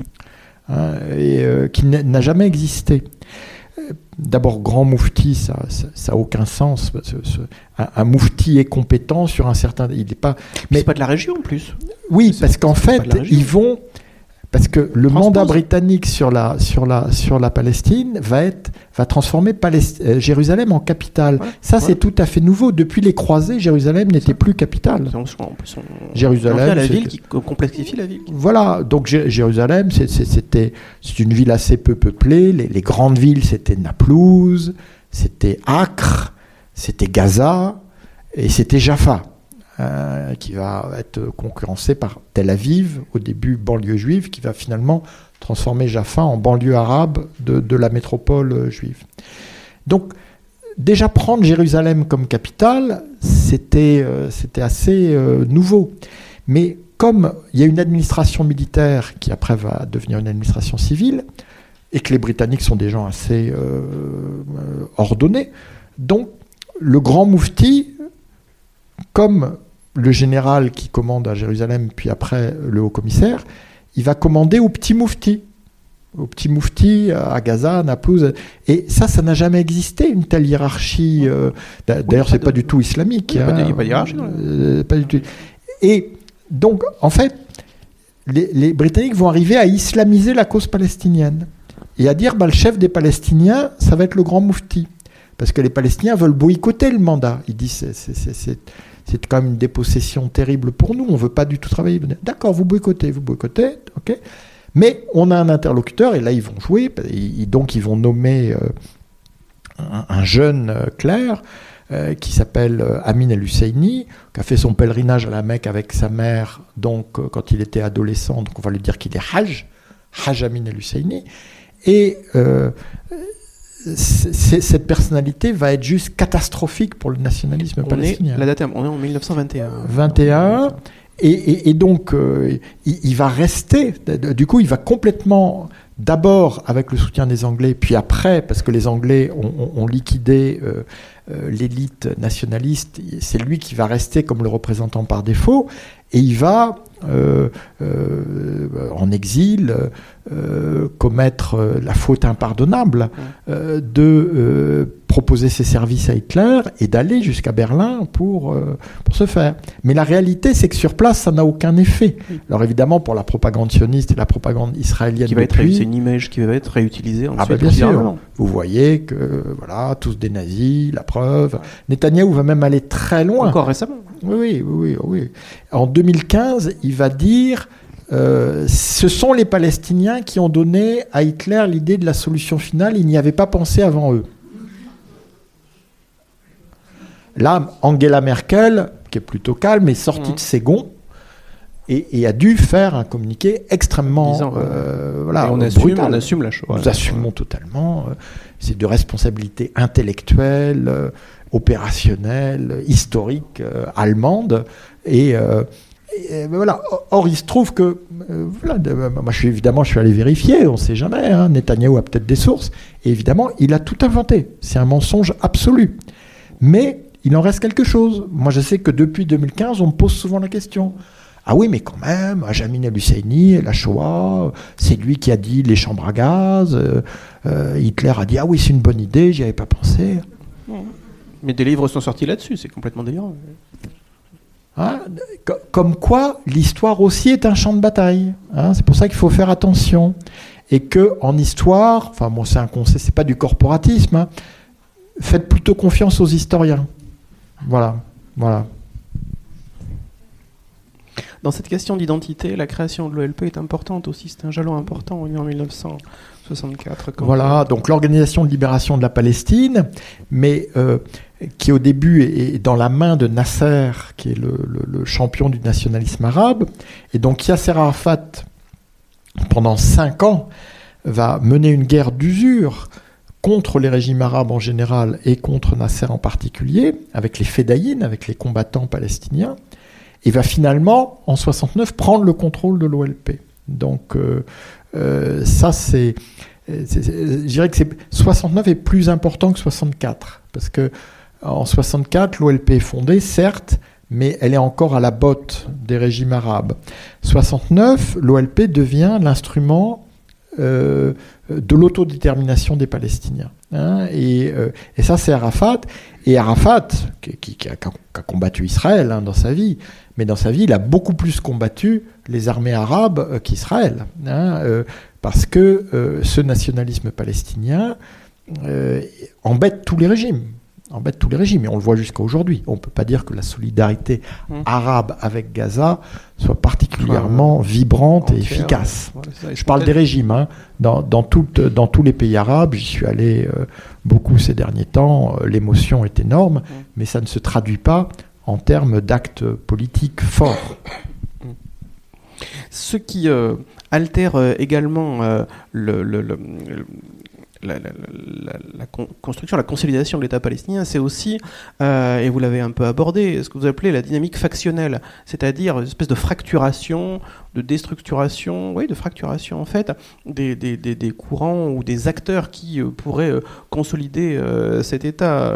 qui n'a jamais existé. D'abord, grand moufti, ça n'a aucun sens. Un moufti est compétent sur un certain... Il n'est pas... Mais c'est pas de la région en plus. Oui, parce qu'en fait, ils vont... Parce que le mandat britannique sur la Palestine va transformer Jérusalem en capitale. C'est tout à fait nouveau. Depuis les croisés, Jérusalem n'était plus capitale. Jérusalem, la ville qui complexifie la ville. Voilà. Donc Jérusalem, c'est une ville assez peu peuplée. Les grandes villes, c'était Naplouse, c'était Acre, c'était Gaza et c'était Jaffa. Qui va être concurrencé par Tel Aviv, au début banlieue juive, qui va finalement transformer Jaffa en banlieue arabe de la métropole juive. Donc, déjà prendre Jérusalem comme capitale, c'était assez nouveau. Mais comme il y a une administration militaire qui après va devenir une administration civile, et que les Britanniques sont des gens assez ordonnés, donc le grand moufti, comme le général qui commande à Jérusalem, puis après le haut-commissaire, il va commander au petit moufti à Gaza, à Naplouse. Et ça n'a jamais existé, une telle hiérarchie. D'ailleurs, c'est pas du tout islamique. Il n'y a pas de hiérarchie. Pas du tout. Et donc, en fait, les Britanniques vont arriver à islamiser la cause palestinienne et à dire, le chef des Palestiniens, ça va être le grand moufti. Parce que les Palestiniens veulent boycotter le mandat. Ils disent, c'est quand même une dépossession terrible pour nous, on ne veut pas du tout travailler. D'accord, vous boycottez, ok. Mais on a un interlocuteur, et là ils vont jouer, donc ils vont nommer un jeune clerc qui s'appelle Amin el-Husseini, qui a fait son pèlerinage à la Mecque avec sa mère, donc quand il était adolescent, donc on va lui dire qu'il est Hajj Amin el-Husseini, et cette personnalité va être juste catastrophique pour le nationalisme palestinien. La date, on est en 1921. 21, et donc il va rester, du coup il va complètement, d'abord avec le soutien des Anglais, puis après, parce que les Anglais ont liquidé l'élite nationaliste, c'est lui qui va rester comme le représentant par défaut, et il va en exil commettre la faute impardonnable de proposer ses services à Hitler et d'aller jusqu'à Berlin pour se faire. Mais la réalité, c'est que sur place, ça n'a aucun effet. Alors évidemment, pour la propagande sioniste et la propagande israélienne, c'est une image qui va être réutilisée ensuite. Bien sûr. Vous voyez que voilà, tous des nazis, la preuve. Netanyahou va même aller très loin. Encore récemment. Oui. En 2015, il va dire ce sont les Palestiniens qui ont donné à Hitler l'idée de la solution finale. Il n'y avait pas pensé avant eux. Là, Angela Merkel, qui est plutôt calme, est sortie de ses gonds et a dû faire un communiqué extrêmement brutal. On assume la chose. Nous assumons totalement. C'est de responsabilité intellectuelle, opérationnelle, historique, allemande. Et voilà. Or, il se trouve que, moi, je suis allé vérifier, on ne sait jamais. Netanyahou a peut-être des sources. Et évidemment, il a tout inventé. C'est un mensonge absolu. Mais il en reste quelque chose. Moi, je sais que depuis 2015, on me pose souvent la question. Ah oui, mais quand même, Jamin el-Husseini, la Shoah, c'est lui qui a dit les chambres à gaz. Hitler a dit ah oui, c'est une bonne idée, j'y avais pas pensé. Mais des livres sont sortis là-dessus, c'est complètement délirant. Comme quoi, l'histoire aussi est un champ de bataille. C'est pour ça qu'il faut faire attention. Et que en histoire, enfin bon, c'est un conseil, c'est pas du corporatisme. Faites plutôt confiance aux historiens. Voilà. Dans cette question d'identité, la création de l'OLP est importante aussi. C'est un jalon important en 1964. Voilà, donc l'Organisation de libération de la Palestine, mais qui au début est dans la main de Nasser, qui est le champion du nationalisme arabe. Et donc Yasser Arafat, pendant 5 ans, va mener une guerre d'usure contre les régimes arabes en général et contre Nasser en particulier, avec les Fedaïn, avec les combattants palestiniens, et va finalement, en 69, prendre le contrôle de l'OLP. Donc ça, je dirais que 69 est plus important que 64, parce que en 64, l'OLP est fondée, certes, mais elle est encore à la botte des régimes arabes. 69, l'OLP devient l'instrument de l'autodétermination des Palestiniens. Et ça, c'est Arafat. Et Arafat, qui a combattu Israël dans sa vie, mais dans sa vie, il a beaucoup plus combattu les armées arabes qu'Israël. Parce que ce nationalisme palestinien embête tous les régimes. Et on le voit jusqu'à aujourd'hui. On ne peut pas dire que la solidarité arabe avec Gaza soit particulièrement vibrante et efficace. Je parle des régimes. Dans tous les pays arabes, j'y suis allé beaucoup ces derniers temps, l'émotion est énorme, mais ça ne se traduit pas en termes d'actes politiques forts. Ce qui altère également la construction, la consolidation de l'État palestinien, c'est aussi, et vous l'avez un peu abordé, ce que vous appelez la dynamique factionnelle, c'est-à-dire une espèce de fracturation, de déstructuration, de fracturation en fait, des courants ou des acteurs qui pourraient consolider cet État,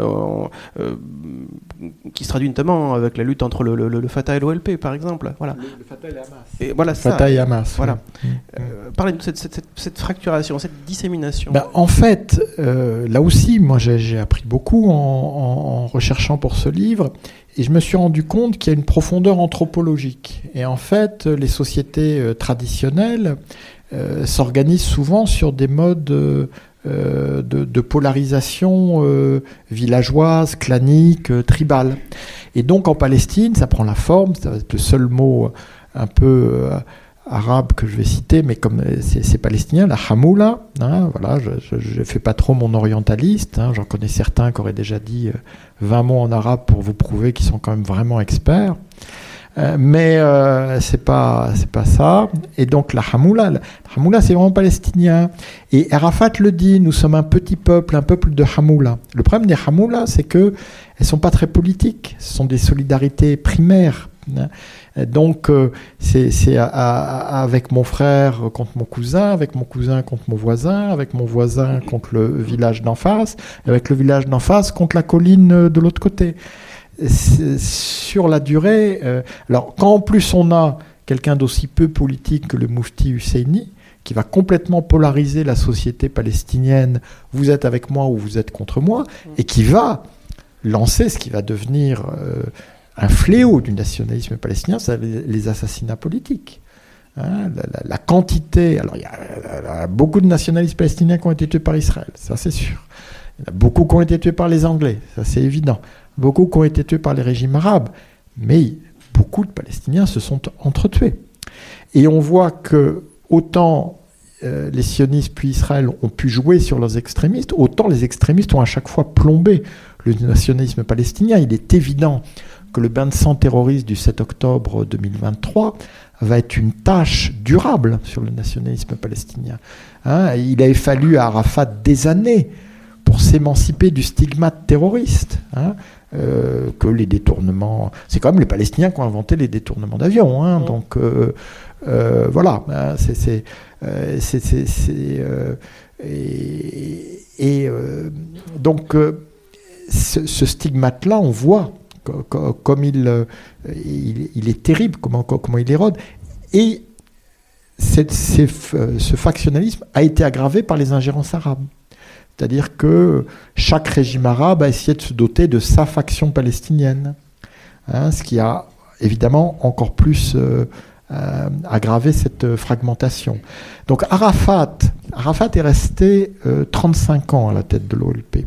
qui se traduit notamment avec la lutte entre le Fatah et l'OLP, par exemple. Voilà. Le Fatah et Hamas. Et voilà Fatah et Hamas. Voilà. Parlez-nous de cette fracturation, cette dissémination. En fait, là aussi, moi j'ai appris beaucoup en recherchant pour ce livre, et je me suis rendu compte qu'il y a une profondeur anthropologique. Et en fait, les sociétés traditionnelles s'organisent souvent sur des modes de polarisation villageoise, clanique, tribale. Et donc en Palestine, ça prend la forme, ça va être le seul mot un peu arabe que je vais citer, mais comme c'est palestinien, la hamoula, voilà, je fais pas trop mon orientaliste, j'en connais certains qui auraient déjà dit 20 mots en arabe pour vous prouver qu'ils sont quand même vraiment experts, mais c'est pas ça. Et donc la hamoula c'est vraiment palestinien, et Arafat le dit, nous sommes un petit peuple, un peuple de hamoula. Le problème des hamoulas, c'est que elles sont pas très politiques, ce sont des solidarités primaires. Donc c'est avec mon frère contre mon cousin, avec mon cousin contre mon voisin, avec mon voisin contre le village d'en face, avec le village d'en face contre la colline de l'autre côté. sur la durée, alors quand en plus on a quelqu'un d'aussi peu politique que le Moufti Husseini, qui va complètement polariser la société palestinienne, vous êtes avec moi ou vous êtes contre moi, et qui va lancer ce qui va devenir un fléau du nationalisme palestinien, c'est les assassinats politiques. Hein, la quantité, alors il y a beaucoup de nationalistes palestiniens qui ont été tués par Israël, ça c'est sûr. Il y en a beaucoup qui ont été tués par les Anglais, ça c'est évident. Beaucoup qui ont été tués par les régimes arabes, mais beaucoup de Palestiniens se sont entretués. Et on voit que autant les sionistes puis Israël ont pu jouer sur leurs extrémistes, autant les extrémistes ont à chaque fois plombé le nationalisme palestinien. Il est évident que le bain de sang terroriste du 7 octobre 2023 va être une tâche durable sur le nationalisme palestinien. Hein, il avait fallu à Arafat des années pour s'émanciper du stigmate terroriste. Hein, que les détournements... C'est quand même les Palestiniens qui ont inventé les détournements d'avions. Hein, donc voilà. Donc ce stigmate-là, on voit comme il est terrible, comment il érode. Et ce factionnalisme a été aggravé par les ingérences arabes. C'est-à-dire que chaque régime arabe a essayé de se doter de sa faction palestinienne, hein, ce qui a évidemment encore plus aggravé cette fragmentation. Donc Arafat est resté 35 ans à la tête de l'OLP.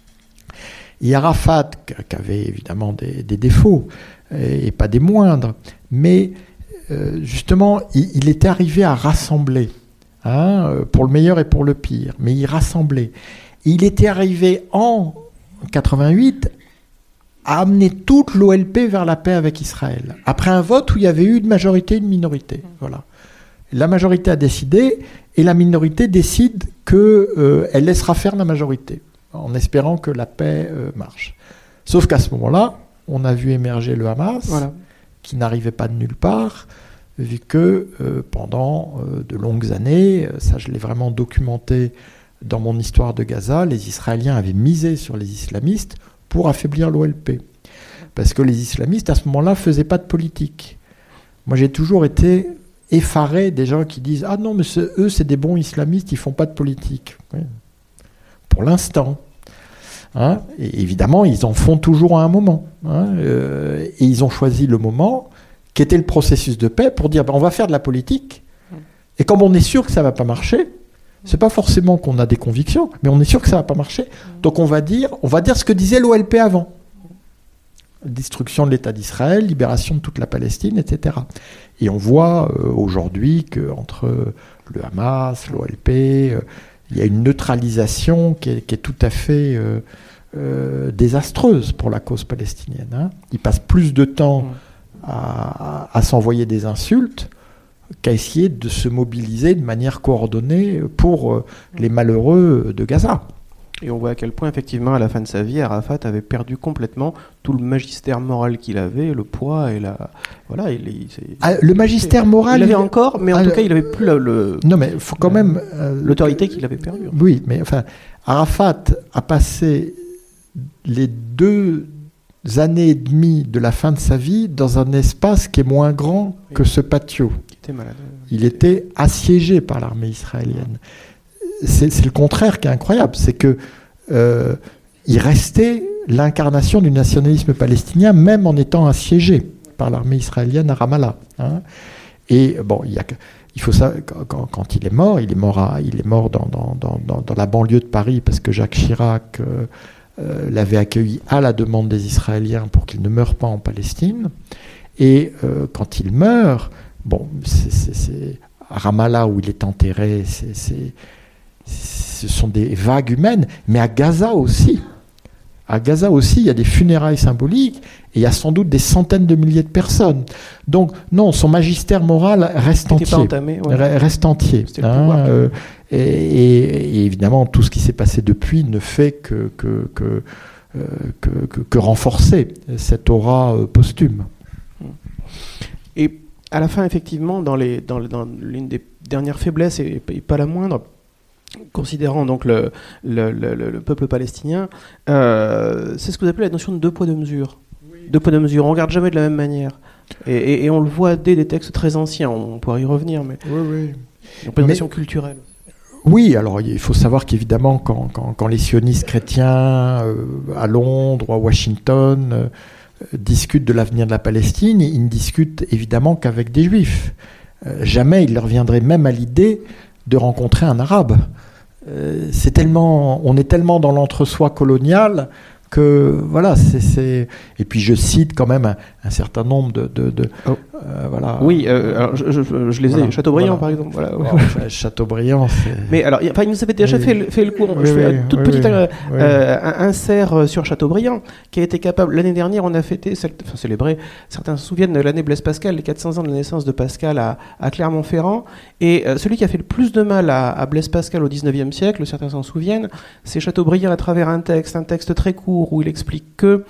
Et Arafat, qui avait évidemment des défauts, et pas des moindres, mais justement, il était arrivé à rassembler, hein, pour le meilleur et pour le pire, mais il rassemblait. Et il était arrivé en 88 à amener toute l'OLP vers la paix avec Israël, après un vote où il y avait eu une majorité et une minorité. Voilà. La majorité a décidé, et la minorité décide qu'elle laissera faire la majorité, en espérant que la paix marche. Sauf qu'à ce moment-là, on a vu émerger le Hamas, voilà, qui n'arrivait pas de nulle part, vu que pendant de longues années, ça je l'ai vraiment documenté dans mon histoire de Gaza, les Israéliens avaient misé sur les islamistes pour affaiblir l'OLP. Parce que les islamistes, à ce moment-là, ne faisaient pas de politique. Moi, j'ai toujours été effaré des gens qui disent « Ah non, mais eux, c'est des bons islamistes, ils ne font pas de politique. Oui. » Pour l'instant. Hein, et évidemment, ils en font toujours à un moment. Hein, et ils ont choisi le moment qui était le processus de paix pour dire on va faire de la politique. Et comme on est sûr que ça ne va pas marcher, c'est pas forcément qu'on a des convictions, mais on est sûr que ça ne va pas marcher. Donc on va dire ce que disait l'OLP avant. Destruction de l'État d'Israël, libération de toute la Palestine, etc. Et on voit aujourd'hui qu'entre le Hamas, l'OLP, il y a une neutralisation qui est tout à fait désastreuse pour la cause palestinienne. Hein. Ils passent plus de temps à s'envoyer des insultes qu'à essayer de se mobiliser de manière coordonnée pour les malheureux de Gaza. Et on voit à quel point, effectivement, à la fin de sa vie, Arafat avait perdu complètement tout le magistère moral qu'il avait, le poids et la... Voilà, le magistère moral... Il l'avait encore, mais en tout cas, il n'avait plus non, mais il faut quand même... l'autorité qu'il avait perdue. Oui, mais enfin, Arafat a passé les 2 années et demie de la fin de sa vie dans un espace qui est moins grand que ce patio. Il était assiégé par l'armée israélienne. C'est le contraire qui est incroyable, c'est que il restait l'incarnation du nationalisme palestinien, même en étant assiégé par l'armée israélienne à Ramallah. Hein. Et bon, il faut ça. Quand il est mort dans la banlieue de Paris parce que Jacques Chirac l'avait accueilli à la demande des Israéliens pour qu'il ne meure pas en Palestine. Et quand il meurt, bon, c'est à Ramallah où il est enterré, ce sont des vagues humaines, mais à Gaza aussi. À Gaza aussi, il y a des funérailles symboliques et il y a sans doute des centaines de milliers de personnes. Donc, non, son magistère moral reste entier. Pas entamé, ouais. Reste entier. Hein, et évidemment, tout ce qui s'est passé depuis ne fait que renforcer cette aura posthume. Et à la fin, effectivement, dans l'une des dernières faiblesses, et pas la moindre, considérant donc le peuple palestinien, c'est ce que vous appelez la notion de 2 poids 2 mesures. Oui, deux poids deux mesures. On regarde jamais de la même manière. Et on le voit dès des textes très anciens. On pourrait y revenir, mais une présentation culturelle. Oui, alors il faut savoir qu'évidemment, quand les sionistes chrétiens à Londres ou à Washington discutent de l'avenir de la Palestine, ils ne discutent évidemment qu'avec des juifs. Jamais il leur viendrait même à l'idée de rencontrer un arabe. On est tellement dans l'entre-soi colonial que voilà, et puis je cite quand même un certain nombre voilà. Oui, alors je les ai. Chateaubriand, par exemple. Voilà. Chateaubriand. Mais alors, il nous avait déjà fait le cours. Je fais un tout petit insert sur Chateaubriand, qui a été capable. L'année dernière, on a célébré. Certains se souviennent de l'année Blaise Pascal, les 400 ans de la naissance de Pascal à Clermont-Ferrand. Et celui qui a fait le plus de mal à Blaise Pascal au 19e siècle, certains s'en souviennent, c'est Chateaubriand à travers un texte très court où il explique que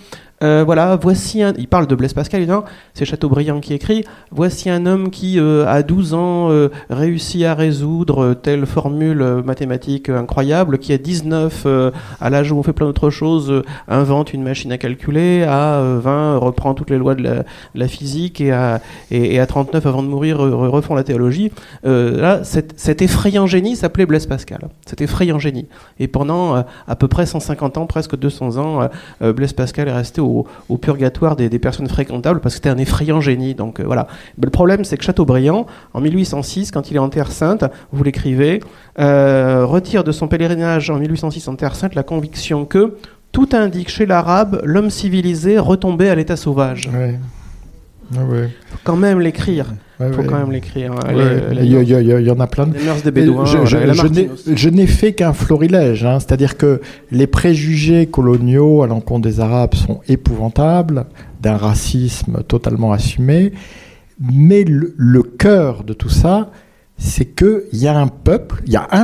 il parle de Blaise Pascal, évidemment, c'est Chateaubriand qui écrit, voici un homme qui, à 12 ans, réussit à résoudre telle formule mathématique incroyable, qui à 19, à l'âge où on fait plein d'autres choses, invente une machine à calculer, à 20, reprend toutes les lois de la physique, et à 39, avant de mourir, refond la théologie. Là, cet effrayant génie s'appelait Blaise Pascal. Cet effrayant génie. Et pendant à peu près 150 ans, presque 200 ans, Blaise Pascal est resté au purgatoire des personnes fréquentables parce que c'était un effrayant génie. Donc voilà. Mais le problème, c'est que Chateaubriand, en 1806, quand il est en Terre Sainte, vous l'écrivez, retire de son pèlerinage en 1806 en Terre Sainte la conviction que tout indique chez l'arabe l'homme civilisé retombé à l'état sauvage. Ouais. Faut quand même l'écrire. Quand même l'écrire. Il y en a plein. Les mœurs des Bédouins. Je n'ai fait qu'un florilège. C'est-à-dire que les préjugés coloniaux à l'encontre des Arabes sont épouvantables, d'un racisme totalement assumé. Mais le cœur de tout ça, c'est qu'il y a un peuple,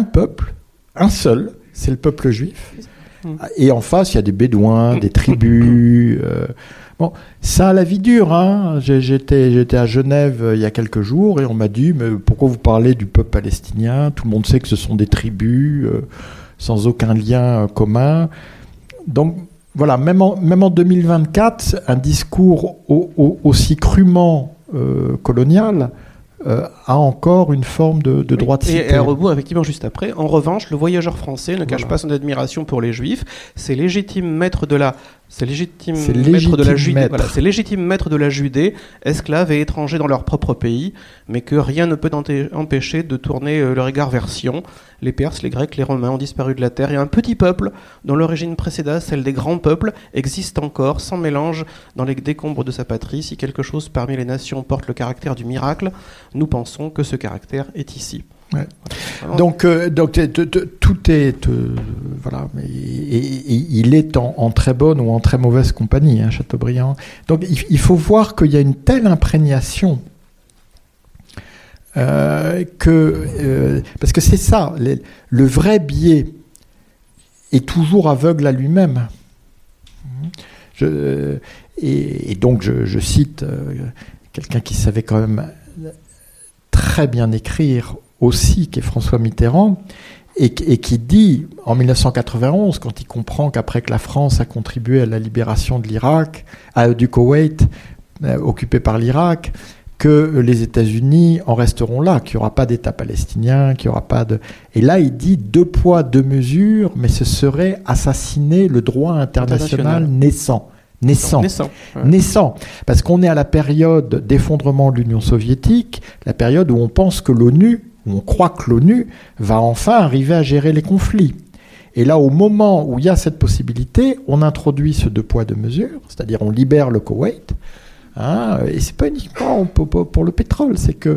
un seul, c'est le peuple juif. Et en face, il y a des Bédouins, des tribus. Bon, ça a la vie dure. J'étais à Genève il y a quelques jours et on m'a dit mais pourquoi vous parlez du peuple palestinien ? Tout le monde sait que ce sont des tribus sans aucun lien commun. Donc voilà, même en 2024, un discours aussi crûment colonial a encore une forme de droit de cité. Et à rebours, effectivement, juste après. En revanche, le voyageur français ne cache pas son admiration pour les Juifs. C'est légitime maître de la Judée, esclaves et étrangers dans leur propre pays, mais que rien ne peut empêcher de tourner le regard vers Sion. Les Perses, les Grecs, les Romains ont disparu de la terre et un petit peuple, dont l'origine précéda celle des grands peuples, existe encore, sans mélange, dans les décombres de sa patrie. Si quelque chose parmi les nations porte le caractère du miracle, nous pensons que ce caractère est ici. Ouais. Donc tout est voilà, et il est en très bonne ou en très mauvaise compagnie, Chateaubriand. Donc il faut voir qu'il y a une telle imprégnation parce que c'est ça, le vrai biais est toujours aveugle à lui-même. Et donc je cite quelqu'un qui savait quand même très bien écrire aussi, qui est François Mitterrand, et qui dit, en 1991, quand il comprend qu'après que la France a contribué à la libération de l'Irak, du Koweït, occupé par l'Irak, que les États-Unis en resteront là, qu'il n'y aura pas d'État palestinien, qu'il n'y aura pas de... Et là, il dit 2 poids, 2 mesures, mais ce serait assassiner le droit international naissant. Parce qu'on est à la période d'effondrement de l'Union soviétique, la période où on pense que l'ONU, où on croit que l'ONU va enfin arriver à gérer les conflits. Et là, au moment où il y a cette possibilité, on introduit ce 2 poids, 2 mesures, c'est-à-dire on libère le Koweït, et c'est pas uniquement pour le pétrole, c'est que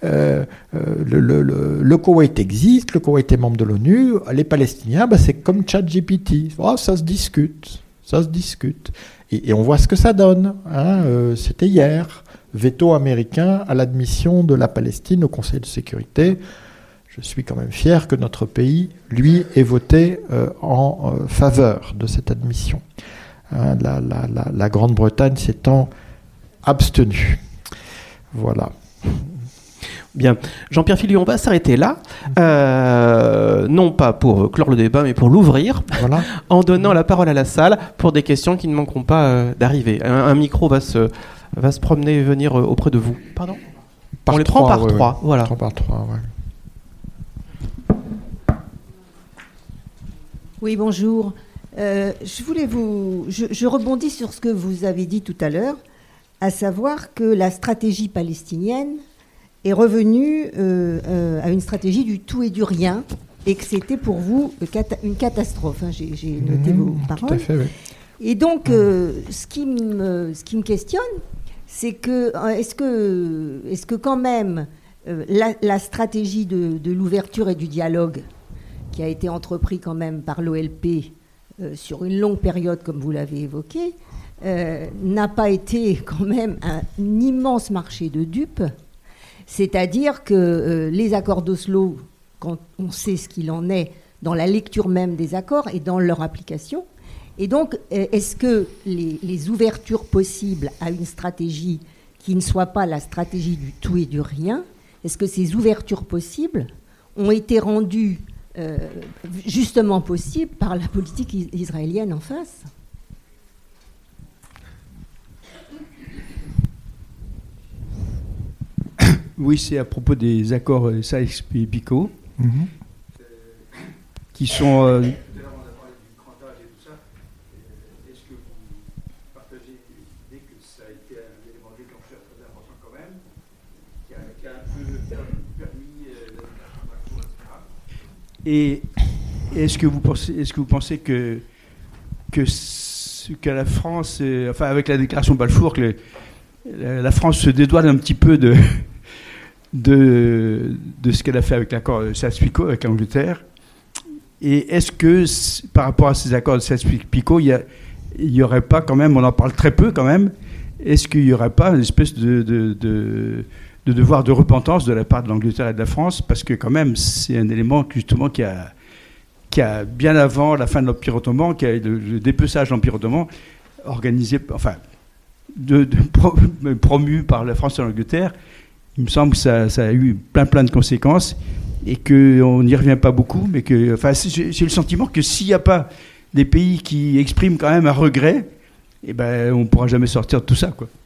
le Koweït existe, le Koweït est membre de l'ONU, les Palestiniens, c'est comme ChatGPT, ça se discute. Et on voit ce que ça donne. C'était hier. Veto américain à l'admission de la Palestine au Conseil de sécurité. Je suis quand même fier que notre pays, lui, ait voté en faveur de cette admission. La Grande-Bretagne s'étant abstenue. Voilà. Bien. Jean-Pierre Filion, on va s'arrêter là. Non pas pour clore le débat, mais pour l'ouvrir. Voilà. En donnant la parole à la salle pour des questions qui ne manqueront pas d'arriver. Un micro va se promener et venir auprès de vous. Pardon ? On les prend par trois. Voilà. 3 par 3, ouais. Oui, bonjour. Je rebondis sur ce que vous avez dit tout à l'heure, à savoir que la stratégie palestinienne est revenue à une stratégie du tout et du rien, et que c'était pour vous une catastrophe. J'ai noté vos paroles. Tout à fait, oui. Et donc, ce qui me questionne, c'est que est-ce que quand même la stratégie de l'ouverture et du dialogue qui a été entrepris quand même par l'OLP sur une longue période, comme vous l'avez évoqué, n'a pas été quand même un immense marché de dupes. C'est-à-dire que les accords d'Oslo, quand on sait ce qu'il en est dans la lecture même des accords et dans leur application, et donc est-ce que les ouvertures possibles à une stratégie qui ne soit pas la stratégie du tout et du rien, est-ce que ces ouvertures possibles ont été rendues justement possible par la politique israélienne en face? Oui, c'est à propos des accords Sykes-Picot, qui sont... Est-ce que vous partagez l'idée que ça a été un élément déclencheur très important quand même, qui a un peu permis la... Et est-ce que vous pensez que la France, enfin avec la déclaration de Balfour, que la France se dédouane un petit peu de ce qu'elle a fait avec l'accord de Sykes-Picot avec l'Angleterre, et est-ce que par rapport à ces accords de Sykes-Picot, il y aurait pas quand même, on en parle très peu quand même, est-ce qu'il y aurait pas une espèce de devoir de repentance de la part de l'Angleterre et de la France, parce que quand même c'est un élément justement qui a bien avant la fin de l'Empire ottoman, qui a le dépeçage de l'Empire ottoman organisé, enfin promu par la France et l'Angleterre. Il me semble que ça a eu plein de conséquences et qu'on n'y revient pas beaucoup, mais que, enfin, j'ai le sentiment que s'il n'y a pas des pays qui expriment quand même un regret, eh ben, on ne pourra jamais sortir de tout ça, quoi.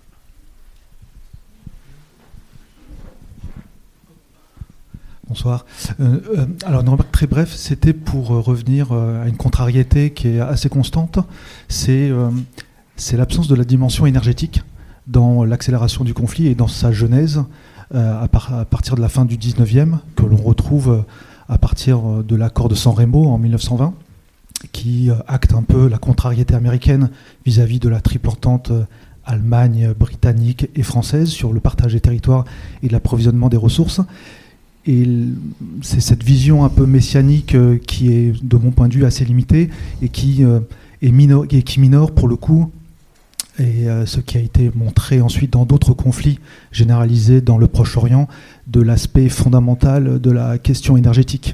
Bonsoir. Alors, une remarque très brève, c'était pour revenir à une contrariété qui est assez constante. C'est l'absence de la dimension énergétique dans l'accélération du conflit et dans sa genèse à partir de la fin du 19e, que l'on retrouve à partir de l'accord de San Remo en 1920, qui acte un peu la contrariété américaine vis-à-vis de la triple entente Allemagne, britannique et française sur le partage des territoires et l'approvisionnement des ressources. Et c'est cette vision un peu messianique qui est, de mon point de vue, assez limitée et qui minore pour le coup, et ce qui a été montré ensuite dans d'autres conflits généralisés dans le Proche-Orient, de l'aspect fondamental de la question énergétique.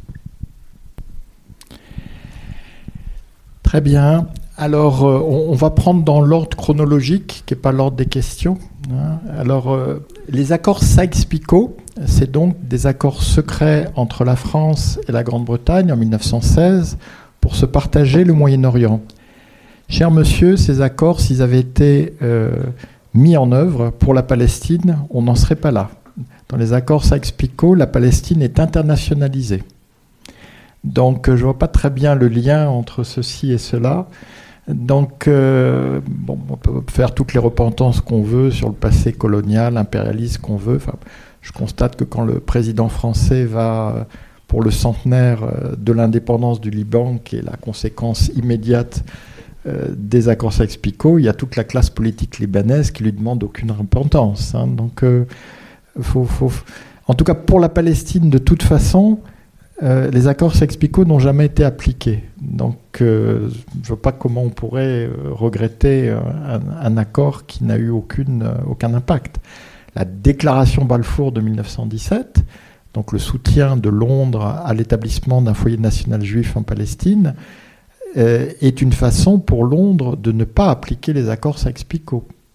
Très bien. Alors, on va prendre dans l'ordre chronologique, qui n'est pas l'ordre des questions. Alors, les accords Sykes-Picot, c'est donc des accords secrets entre la France et la Grande-Bretagne en 1916 pour se partager le Moyen-Orient. Cher monsieur, ces accords, s'ils avaient été mis en œuvre pour la Palestine, on n'en serait pas là. Dans les accords Sykes-Picot, la Palestine est internationalisée. Donc, je ne vois pas très bien le lien entre ceci et cela. Donc, on peut faire toutes les repentances qu'on veut sur le passé colonial, impérialiste qu'on veut. Enfin, je constate que quand le président français va pour le centenaire de l'indépendance du Liban, qui est la conséquence immédiate des accords Sykes-Picot, il y a toute la classe politique libanaise qui lui demande aucune repentance. Donc, en tout cas, pour la Palestine, de toute façon, les accords Sykes-Picot n'ont jamais été appliqués. Donc, je ne vois pas comment on pourrait regretter un accord qui n'a eu aucun impact. La déclaration Balfour de 1917, donc le soutien de Londres à l'établissement d'un foyer national juif en Palestine, est une façon pour Londres de ne pas appliquer les accords Sykes-Picot.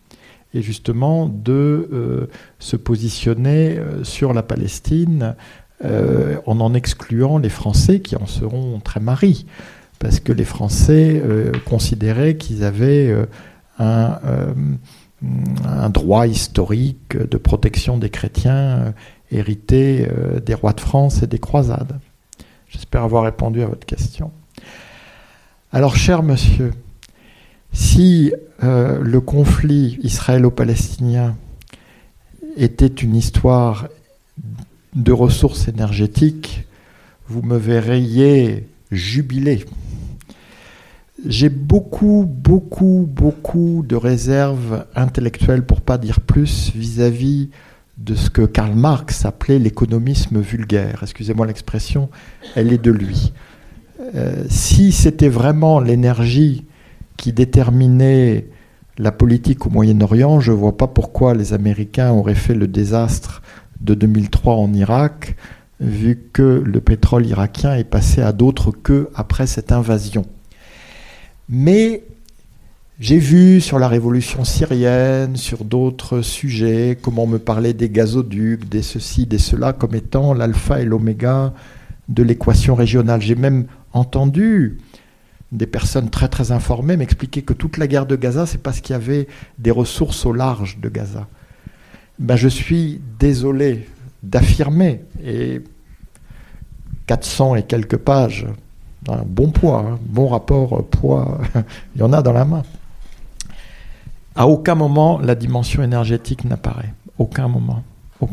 et justement de se positionner sur la Palestine en excluant les Français qui en seront très marris, parce que les Français considéraient qu'ils avaient un droit historique de protection des chrétiens hérité des rois de France et des croisades. J'espère avoir répondu à votre question. Alors, cher monsieur, si le conflit israélo-palestinien était une histoire de ressources énergétiques, vous me verriez jubiler. J'ai beaucoup de réserves intellectuelles, pour pas dire plus, vis-à-vis de ce que Karl Marx appelait l'économisme vulgaire. Excusez-moi l'expression, elle est de lui. Si c'était vraiment l'énergie qui déterminait la politique au Moyen-Orient, je ne vois pas pourquoi les Américains auraient fait le désastre de 2003 en Irak, vu que le pétrole irakien est passé à d'autres queues après cette invasion. Mais j'ai vu sur la révolution syrienne, sur d'autres sujets, comment on me parlait des gazoducs, des ceci, des cela, comme étant l'alpha et l'oméga de l'équation régionale. J'ai même entendu des personnes très très informées m'expliquer que toute la guerre de Gaza, c'est parce qu'il y avait des ressources au large de Gaza. Ben, je suis désolé d'affirmer, et 400 et quelques pages, un bon poids, bon rapport poids, il y en a dans la main. À aucun moment la dimension énergétique n'apparaît. Aucun moment.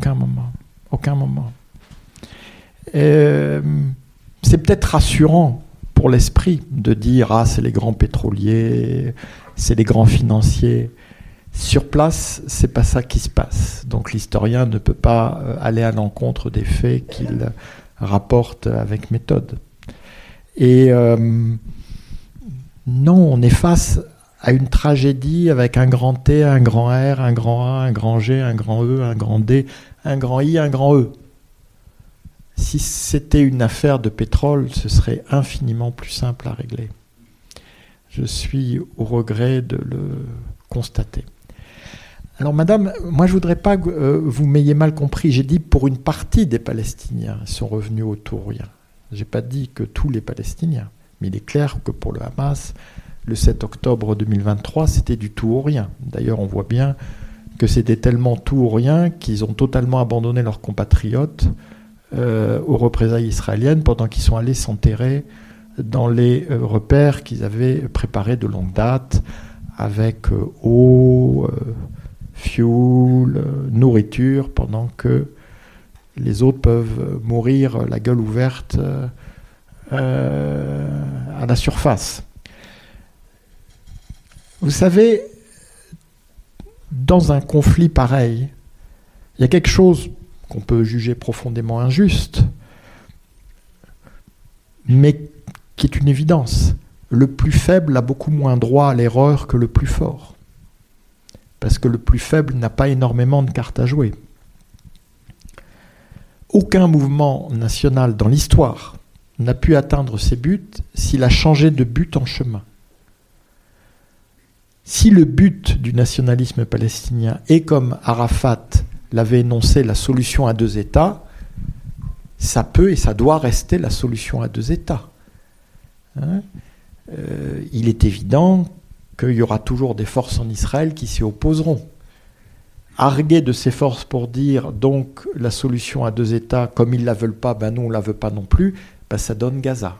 C'est peut-être rassurant pour l'esprit de dire « Ah, c'est les grands pétroliers, c'est les grands financiers ». Sur place, c'est pas ça qui se passe. Donc l'historien ne peut pas aller à l'encontre des faits qu'il rapporte avec méthode. Et non, on est face à une tragédie avec un grand T, un grand R, un grand A, un grand G, un grand E, un grand D, un grand I, un grand E. Si c'était une affaire de pétrole, ce serait infiniment plus simple à régler. Je suis au regret de le constater. Alors madame, moi je ne voudrais pas que vous m'ayez mal compris. J'ai dit pour une partie des Palestiniens, ils sont revenus au tout ou rien. Je n'ai pas dit que tous les Palestiniens. Mais il est clair que pour le Hamas, le 7 octobre 2023, c'était du tout ou rien. D'ailleurs, on voit bien que c'était tellement tout ou rien qu'ils ont totalement abandonné leurs compatriotes aux représailles israéliennes pendant qu'ils sont allés s'enterrer dans les repères qu'ils avaient préparés de longue date avec eau, fuel, nourriture, pendant que les autres peuvent mourir la gueule ouverte à la surface. Vous savez, dans un conflit pareil, il y a quelque chose qu'on peut juger profondément injuste, mais qui est une évidence. Le plus faible a beaucoup moins droit à l'erreur que le plus fort, parce que le plus faible n'a pas énormément de cartes à jouer. Aucun mouvement national dans l'histoire n'a pu atteindre ses buts s'il a changé de but en chemin. Si le but du nationalisme palestinien est, comme Arafat l'avait énoncé, la solution à deux États, ça peut et ça doit rester la solution à deux États. Il est évident qu'il y aura toujours des forces en Israël qui s'y opposeront. Arguer de ces forces pour dire donc la solution à deux États, comme ils ne la veulent pas, ben nous on ne la veut pas non plus, ben ça donne Gaza.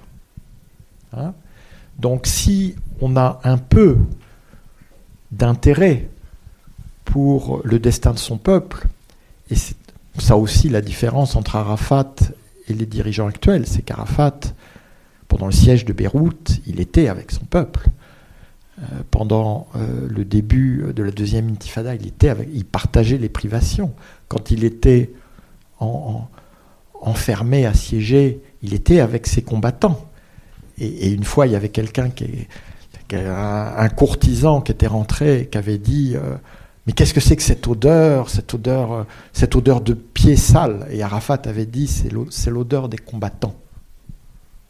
Donc si on a un peu d'intérêt pour le destin de son peuple, et c'est ça aussi la différence entre Arafat et les dirigeants actuels, c'est qu'Arafat, pendant le siège de Beyrouth, il était avec son peuple. Pendant le début de la deuxième intifada, il partageait les privations. Quand il était enfermé, assiégé, il était avec ses combattants. Et une fois, il y avait quelqu'un un courtisan qui était rentré et qui avait dit mais qu'est-ce que c'est que cette odeur de pieds sales? Et Arafat avait dit c'est l'odeur des combattants.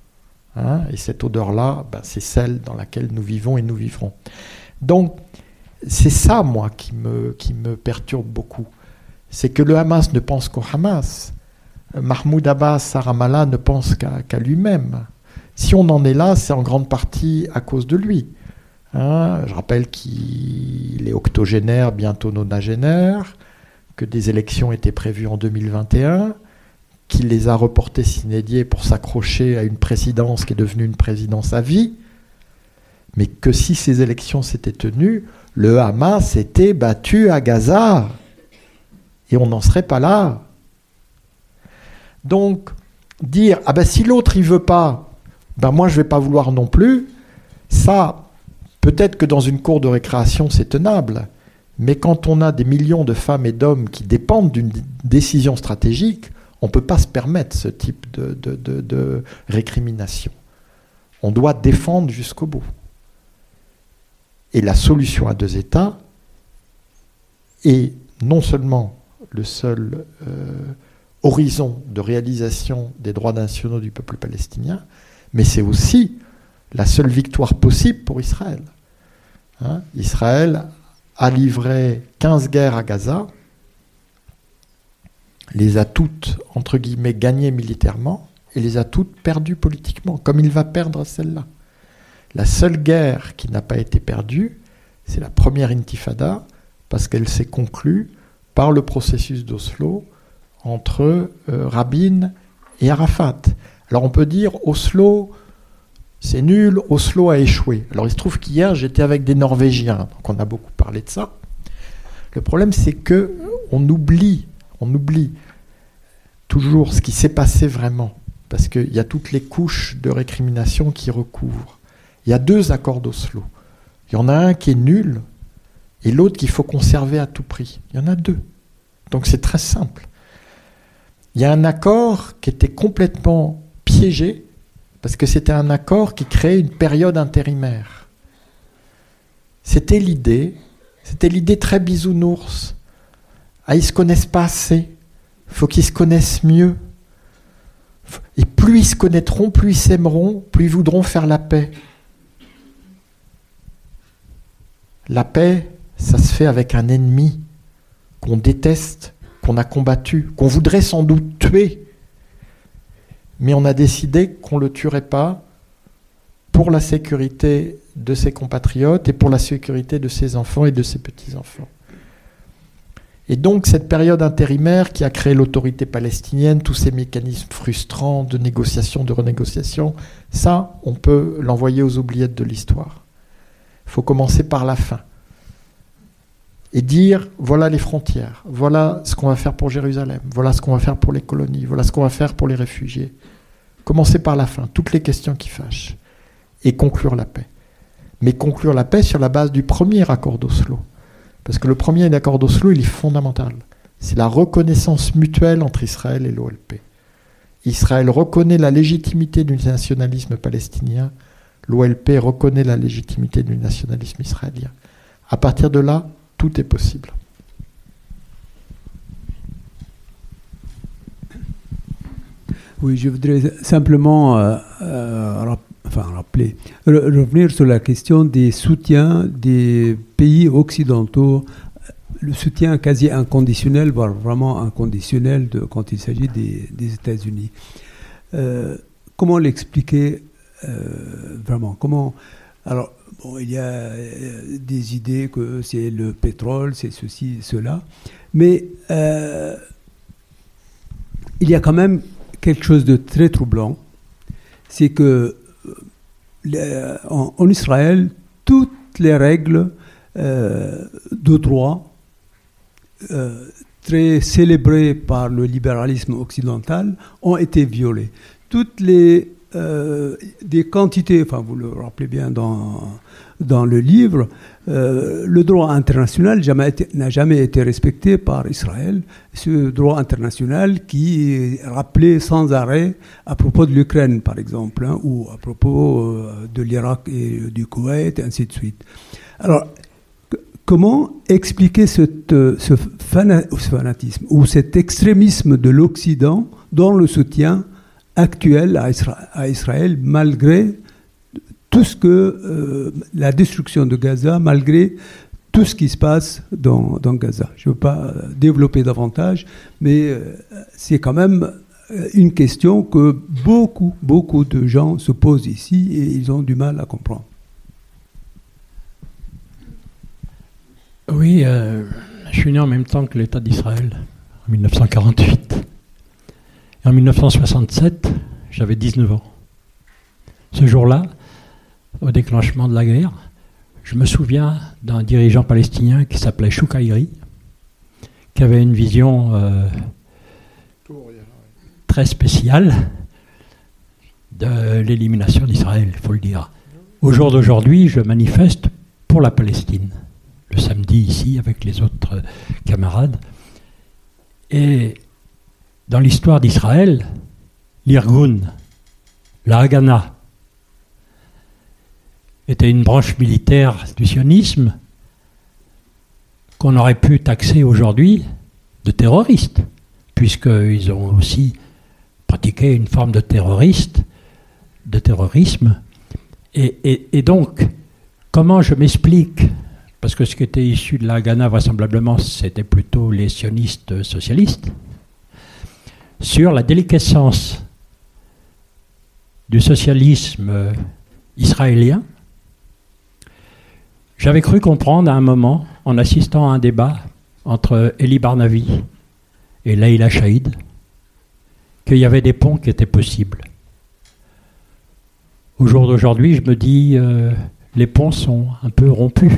Et cette odeur-là, c'est celle dans laquelle nous vivons et nous vivrons. Donc, C'est ça, moi, qui me perturbe beaucoup. C'est que le Hamas ne pense qu'au Hamas. Mahmoud Abbas à Ramallah ne pense qu'à lui-même. Si on en est là, c'est en grande partie à cause de lui. Je rappelle qu'il est octogénaire, bientôt nonagénaire, que des élections étaient prévues en 2021, qu'il les a reportées sine die pour s'accrocher à une présidence qui est devenue une présidence à vie, mais que si ces élections s'étaient tenues, le Hamas était battu à Gaza, et on n'en serait pas là. Donc, dire, si l'autre il veut pas, moi je vais pas vouloir non plus, ça, peut-être que dans une cour de récréation c'est tenable, mais quand on a des millions de femmes et d'hommes qui dépendent d'une décision stratégique, on ne peut pas se permettre ce type de récrimination. On doit défendre jusqu'au bout. Et la solution à 2 États est non seulement le seul horizon de réalisation des droits nationaux du peuple palestinien, mais c'est aussi la seule victoire possible pour Israël. Israël a livré 15 guerres à Gaza, les a toutes, entre guillemets, gagnées militairement, et les a toutes perdues politiquement, comme il va perdre celle-là. La seule guerre qui n'a pas été perdue, c'est la première intifada, parce qu'elle s'est conclue par le processus d'Oslo entre Rabin et Arafat. Alors on peut dire Oslo, c'est nul, Oslo a échoué. Alors il se trouve qu'hier j'étais avec des Norvégiens, donc on a beaucoup parlé de ça. Le problème c'est que on oublie toujours ce qui s'est passé vraiment, parce qu'il y a toutes les couches de récrimination qui recouvrent. Il y a 2 accords d'Oslo. Il y en a un qui est nul et l'autre qu'il faut conserver à tout prix. Il y en a 2. Donc c'est très simple. Il y a un accord qui était complètement piégé parce que c'était un accord qui créait une période intérimaire. C'était l'idée très bisounours. Ils ne se connaissent pas assez. Il faut qu'ils se connaissent mieux. Et plus ils se connaîtront, plus ils s'aimeront, plus ils voudront faire la paix. La paix, ça se fait avec un ennemi qu'on déteste, qu'on a combattu, qu'on voudrait sans doute tuer. Mais on a décidé qu'on ne le tuerait pas pour la sécurité de ses compatriotes et pour la sécurité de ses enfants et de ses petits-enfants. Et donc cette période intérimaire qui a créé l'autorité palestinienne, tous ces mécanismes frustrants de négociation, de renégociation, ça, on peut l'envoyer aux oubliettes de l'histoire. Il faut commencer par la fin. Et dire, voilà les frontières, voilà ce qu'on va faire pour Jérusalem, voilà ce qu'on va faire pour les colonies, voilà ce qu'on va faire pour les réfugiés. Commencer par la fin, toutes les questions qui fâchent. Et conclure la paix. Mais conclure la paix sur la base du premier accord d'Oslo. Parce que le premier accord d'Oslo, il est fondamental. C'est la reconnaissance mutuelle entre Israël et l'OLP. Israël reconnaît la légitimité du nationalisme palestinien, l'OLP reconnaît la légitimité du nationalisme israélien. À partir de là, tout est possible. Oui, je voudrais simplement revenir sur la question des soutiens des pays occidentaux, le soutien quasi inconditionnel, voire vraiment inconditionnel quand il s'agit des États-Unis. Comment l'expliquer vraiment? Alors, il y a des idées que c'est le pétrole, c'est ceci, cela, mais il y a quand même quelque chose de très troublant, c'est que en Israël, toutes les règles de droit très célébrées par le libéralisme occidental ont été violées. Toutes les des quantités, enfin vous le rappelez bien dans le livre, le droit international n'a jamais été respecté par Israël. Ce droit international qui est rappelé sans arrêt à propos de l'Ukraine, par exemple, ou à propos de l'Irak et du Koweït, et ainsi de suite. Alors, comment expliquer ce fanatisme ou cet extrémisme de l'Occident dans le soutien actuel à Israël, malgré tout ce que la destruction de Gaza, malgré tout ce qui se passe dans Gaza. Je ne veux pas développer davantage, mais c'est quand même une question que beaucoup de gens se posent ici et ils ont du mal à comprendre. Oui, je suis né en même temps que l'État d'Israël, en 1948. Et en 1967, j'avais 19 ans. Ce jour-là, au déclenchement de la guerre, je me souviens d'un dirigeant palestinien qui s'appelait Choukaïri, qui avait une vision très spéciale de l'élimination d'Israël, il faut le dire. Au jour d'aujourd'hui, je manifeste pour la Palestine, le samedi ici avec les autres camarades. Et dans l'histoire d'Israël, l'Irgun, la Haganah, était une branche militaire du sionisme qu'on aurait pu taxer aujourd'hui de terroristes, puisqu'ils ont aussi pratiqué une forme de terrorisme. Et donc, comment je m'explique, parce que ce qui était issu de la Haganah, vraisemblablement, c'était plutôt les sionistes socialistes, sur la déliquescence du socialisme israélien. J'avais cru comprendre à un moment, en assistant à un débat entre Elie Barnavi et Leïla Chaïd, qu'il y avait des ponts qui étaient possibles. Au jour d'aujourd'hui, je me dis, les ponts sont un peu rompus.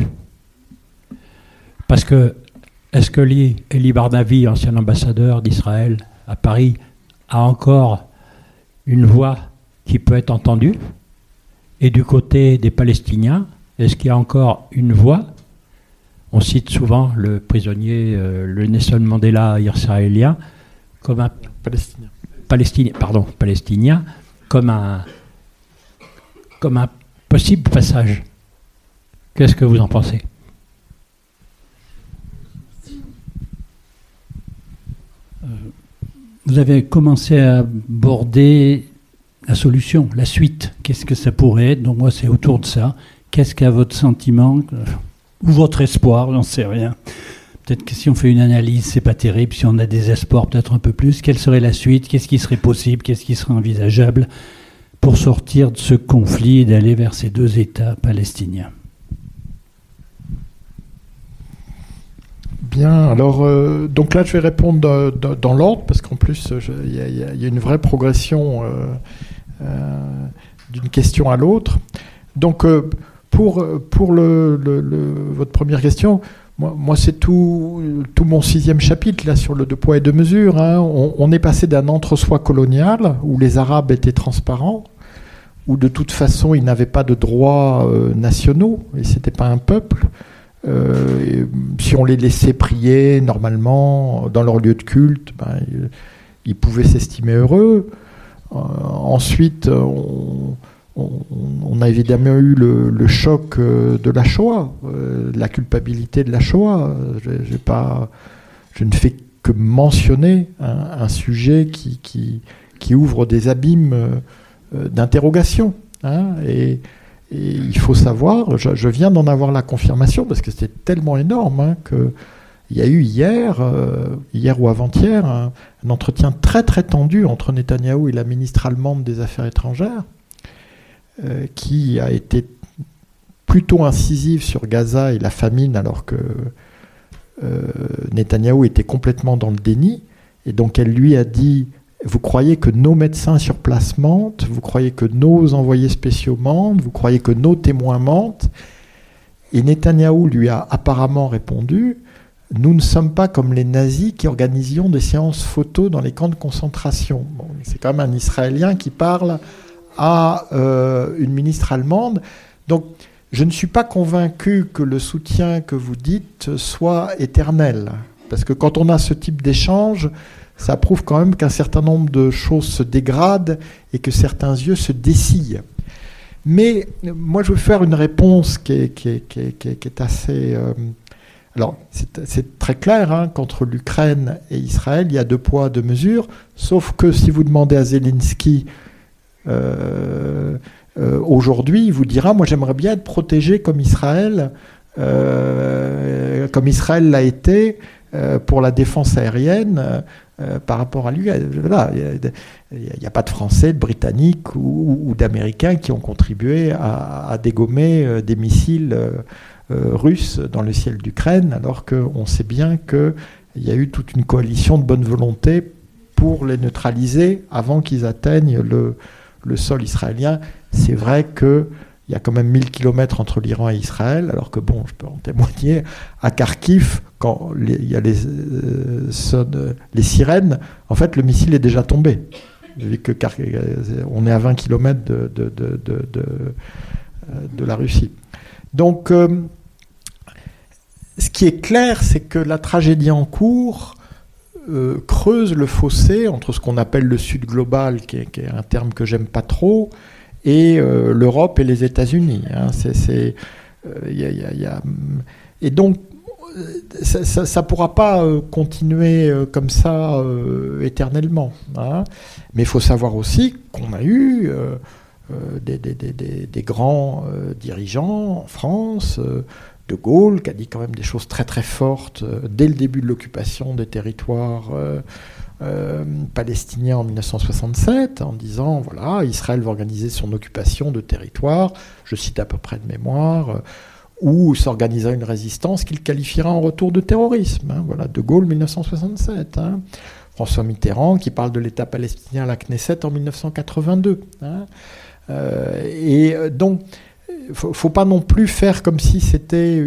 Parce que, est-ce que Elie Barnavi, ancien ambassadeur d'Israël à Paris, a encore une voix qui peut être entendue? Et du côté des Palestiniens, est-ce qu'il y a encore une voix? On cite souvent le prisonnier, le Nelson Mandela israélien, comme un palestinien, comme un possible passage. Qu'est-ce que vous en pensez? Vous avez commencé à aborder la solution, la suite. Qu'est-ce que ça pourrait être? Donc moi, c'est autour de ça. Qu'est-ce qu'a votre sentiment ou votre espoir? J'en sais rien. Peut-être que si on fait une analyse, c'est pas terrible. Si on a des espoirs, peut-être un peu plus. Quelle serait la suite? Qu'est-ce qui serait possible? Qu'est-ce qui serait envisageable pour sortir de ce conflit et d'aller vers ces deux États palestiniens? Bien, alors donc là je vais répondre dans l'ordre parce qu'en plus il y a une vraie progression d'une question à l'autre. Donc pour votre première question, moi c'est tout mon 6e chapitre là sur le 2 poids et 2 mesures. Hein. On est passé d'un entre-soi colonial où les Arabes étaient transparents, où de toute façon ils n'avaient pas de droits nationaux et c'était pas un peuple. Si on les laissait prier normalement dans leur lieu de culte, ils pouvaient s'estimer heureux. Ensuite, on a évidemment eu le choc de la Shoah, la culpabilité de la Shoah. Je ne fais que mentionner un sujet qui ouvre des abîmes d'interrogation. Hein, et il faut savoir, je viens d'en avoir la confirmation parce que c'était tellement énorme qu'il y a eu hier ou avant-hier, un entretien très très tendu entre Netanyahou et la ministre allemande des Affaires étrangères, qui a été plutôt incisive sur Gaza et la famine, alors que Netanyahou était complètement dans le déni. Et donc elle lui a dit: vous croyez que nos médecins sur place mentent, vous croyez que nos envoyés spéciaux mentent, vous croyez que nos témoins mentent. Et Netanyahou lui a apparemment répondu: nous ne sommes pas comme les nazis qui organisions des séances photos dans les camps de concentration. Bon, c'est quand même un Israélien qui parle à une ministre allemande. Donc je ne suis pas convaincu que le soutien que vous dites soit éternel. Parce que quand on a ce type d'échange, ça prouve quand même qu'un certain nombre de choses se dégradent et que certains yeux se dessillent. Mais moi, je veux faire une réponse qui est assez... Alors, c'est très clair, hein, qu'entre l'Ukraine et Israël, il y a 2 poids, 2 mesures, sauf que si vous demandez à Zelensky aujourd'hui, il vous dira: moi, j'aimerais bien être protégé comme Israël comme Israël l'a été pour la défense aérienne par rapport à lui. Voilà, il n'y a pas de Français, de Britanniques ou d'Américains qui ont contribué à dégommer des missiles russes dans le ciel d'Ukraine, alors qu'on sait bien qu'il y a eu toute une coalition de bonne volonté pour les neutraliser avant qu'ils atteignent le sol israélien. C'est vrai qu'il y a quand même 1000 km entre l'Iran et Israël, alors que, bon, je peux en témoigner, à Kharkiv, quand il y a les sirènes, en fait, le missile est déjà tombé. Vu que on est à 20 km de la Russie. Donc, ce qui est clair, c'est que la tragédie en cours creuse le fossé entre ce qu'on appelle le Sud global, qui est un terme que j'aime pas trop, et l'Europe et les États-Unis. Hein. Et donc, ça pourra pas continuer comme ça éternellement. Hein. Mais il faut savoir aussi qu'on a eu des grands dirigeants en France, De Gaulle, qui a dit quand même des choses très très fortes dès le début de l'occupation des territoires palestiniens en 1967, en disant, voilà, Israël va organiser son occupation de territoire, je cite à peu près de mémoire, où s'organisera une résistance qu'il qualifiera en retour de terrorisme. Hein, voilà, De Gaulle, 1967. Hein. François Mitterrand, qui parle de l'État palestinien à la Knesset en 1982. Hein. Et donc, faut pas non plus faire comme si c'était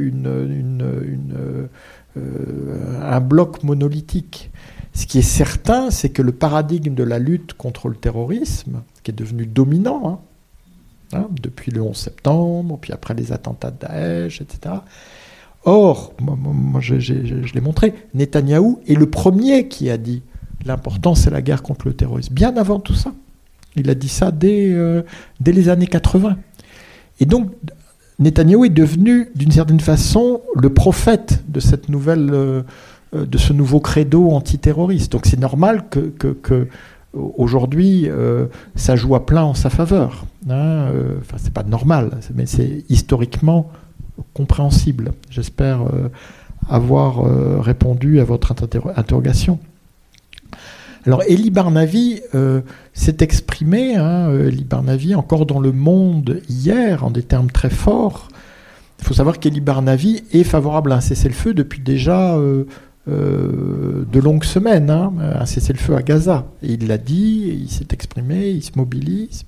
un bloc monolithique. Ce qui est certain, c'est que le paradigme de la lutte contre le terrorisme, qui est devenu dominant, depuis le 11 septembre, puis après les attentats de Daesh, etc. Or, moi je l'ai montré, Netanyahou est le premier qui a dit l'important c'est la guerre contre le terrorisme, bien avant tout ça. Il a dit ça dès les années 80. Et donc, Netanyahou est devenu, d'une certaine façon, le prophète de cette nouvelle, de ce nouveau credo antiterroriste. Donc c'est normal que aujourd'hui, ça joue à plein en sa faveur. Hein. Enfin, c'est pas normal, mais c'est historiquement compréhensible. J'espère avoir répondu à votre interrogation. Alors, Elie Barnavi s'est exprimé, Elie Barnavi, encore dans Le Monde hier, en des termes très forts. Il faut savoir qu'Elie Barnavi est favorable à un cessez-le-feu depuis déjà de longues semaines, un cessez-le-feu à Gaza. Et il l'a dit, il s'est exprimé, il se mobilise.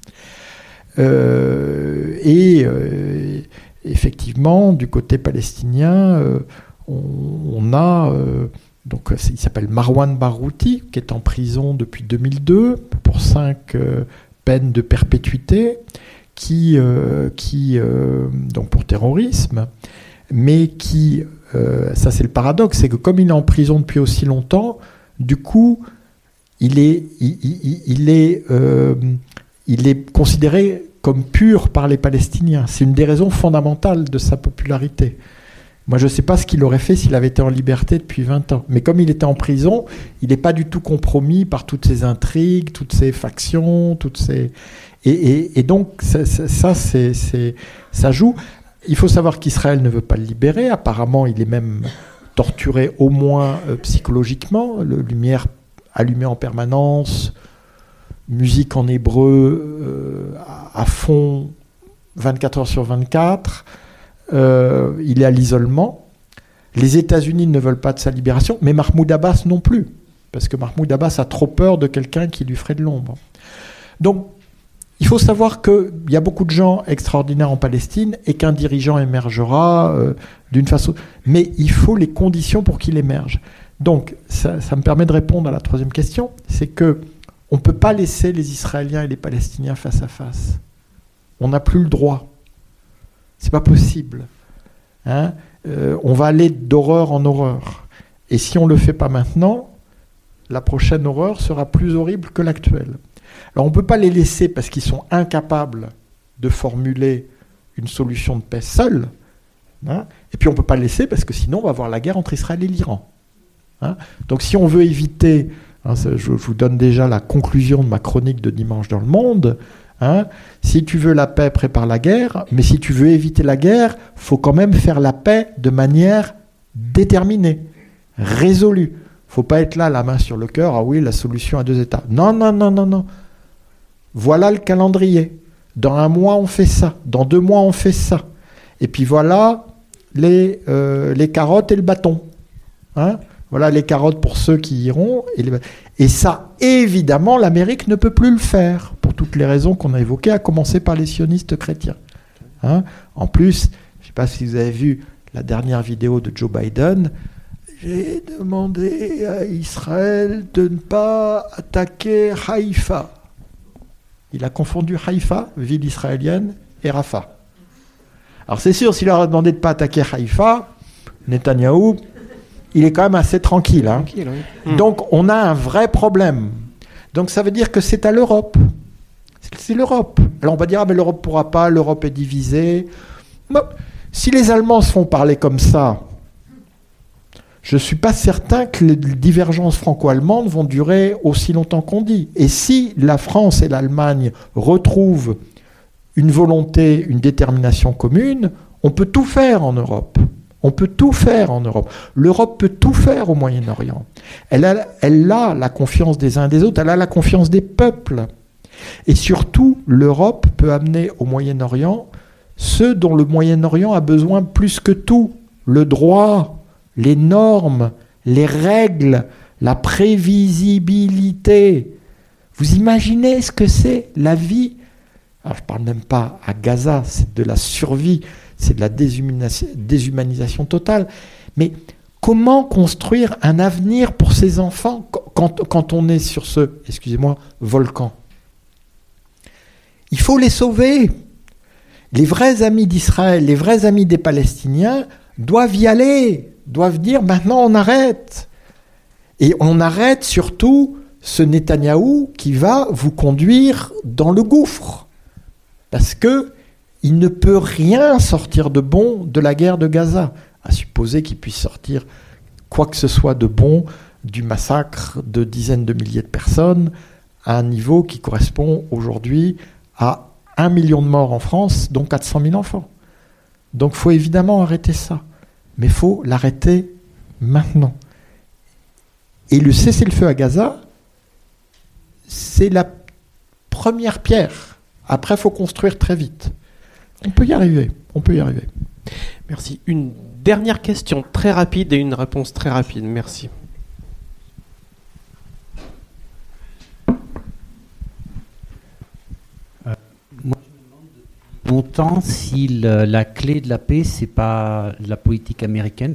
Effectivement, du côté palestinien, on a... donc, il s'appelle Marwan Barghouti, qui est en prison depuis 2002 pour 5 peines de perpétuité, donc pour terrorisme, mais qui, ça c'est le paradoxe, c'est que comme il est en prison depuis aussi longtemps, du coup, il est considéré comme pur par les Palestiniens. C'est une des raisons fondamentales de sa popularité. Moi, je ne sais pas ce qu'il aurait fait s'il avait été en liberté depuis 20 ans. Mais comme il était en prison, il n'est pas du tout compromis par toutes ces intrigues, toutes ces factions, Et donc, ça joue. Il faut savoir qu'Israël ne veut pas le libérer. Apparemment, il est même torturé au moins psychologiquement. Lumière allumée en permanence, musique en hébreu à fond, 24 heures sur 24. Il est à l'isolement. Les États-Unis ne veulent pas de sa libération, mais Mahmoud Abbas non plus, parce que Mahmoud Abbas a trop peur de quelqu'un qui lui ferait de l'ombre. Donc, il faut savoir qu'il y a beaucoup de gens extraordinaires en Palestine et qu'un dirigeant émergera d'une façon... Mais il faut les conditions pour qu'il émerge. Donc, ça me permet de répondre à la troisième question, c'est qu'on ne peut pas laisser les Israéliens et les Palestiniens face à face. On n'a plus le droit. C'est pas possible. On va aller d'horreur en horreur. Et si on ne le fait pas maintenant, la prochaine horreur sera plus horrible que l'actuelle. Alors on ne peut pas les laisser parce qu'ils sont incapables de formuler une solution de paix seuls. Et puis on ne peut pas les laisser parce que sinon on va avoir la guerre entre Israël et l'Iran. Donc si on veut éviter, je vous donne déjà la conclusion de ma chronique de Dimanche dans le Monde, Hein, si tu veux la paix, prépare la guerre, mais si tu veux éviter la guerre, faut quand même faire la paix de manière déterminée, résolue. Faut pas être là, la main sur le cœur, ah oui, la solution à 2 États. Non, non, non, non, non. Voilà le calendrier. Dans 1 mois, on fait ça. Dans 2 mois, on fait ça. Et puis voilà les carottes et le bâton. Hein, voilà les carottes pour ceux qui iront. Et ça, évidemment, l'Amérique ne peut plus le faire, pour toutes les raisons qu'on a évoquées, à commencer par les sionistes chrétiens. Hein, en plus, je ne sais pas si vous avez vu la dernière vidéo de Joe Biden, j'ai demandé à Israël de ne pas attaquer Haïfa. Il a confondu Haïfa, ville israélienne, et Rafah. Alors c'est sûr, s'il leur a demandé de ne pas attaquer Haïfa, Netanyahou, il est quand même assez tranquille. Hein. Oui. Donc on a un vrai problème. Donc ça veut dire que c'est à l'Europe. C'est l'Europe. Alors on va dire, ah, mais l'Europe ne pourra pas, l'Europe est divisée. Bon, si les Allemands se font parler comme ça, je ne suis pas certain que les divergences franco-allemandes vont durer aussi longtemps qu'on dit. Et si la France et l'Allemagne retrouvent une volonté, une détermination commune, on peut tout faire en Europe. On peut tout faire en Europe. L'Europe peut tout faire au Moyen-Orient. Elle a la confiance des uns et des autres, elle a la confiance des peuples. Et surtout, l'Europe peut amener au Moyen-Orient ce dont le Moyen-Orient a besoin plus que tout, le droit, les normes, les règles, la prévisibilité. Vous imaginez ce que c'est la vie? Alors, je ne parle même pas à Gaza, c'est de la survie, c'est de la déshumanisation totale. Mais comment construire un avenir pour ces enfants quand on est sur ce, excusez-moi, volcan? Il faut les sauver. Les vrais amis d'Israël, les vrais amis des Palestiniens doivent y aller, doivent dire maintenant on arrête. Et on arrête surtout ce Netanyahou qui va vous conduire dans le gouffre. Parce qu'il ne peut rien sortir de bon de la guerre de Gaza, à supposer qu'il puisse sortir quoi que ce soit de bon du massacre de dizaines de milliers de personnes à un niveau qui correspond aujourd'hui à 1 million de morts en France, dont 400 000 enfants. Donc il faut évidemment arrêter ça. Mais il faut l'arrêter maintenant. Et le cessez-le-feu à Gaza, c'est la première pierre. Après, il faut construire très vite. On peut y arriver. On peut y arriver. Merci. Une dernière question très rapide et une réponse très rapide. Merci. Moi, je me demande depuis longtemps si la clé de la paix, c'est pas la politique américaine.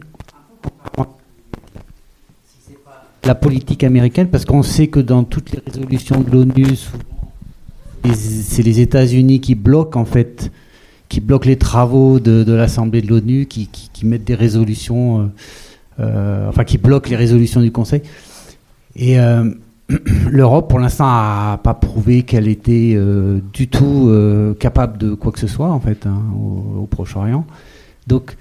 La politique américaine, parce qu'on sait que dans toutes les résolutions de l'ONU, souvent, c'est les États-Unis qui bloquent en fait, qui bloquent les travaux de l'Assemblée de l'ONU, qui mettent des résolutions, enfin qui bloquent les résolutions du Conseil. Et l'Europe, pour l'instant, n'a pas prouvé qu'elle était du tout capable de quoi que ce soit, en fait, hein, au Proche-Orient. Donc,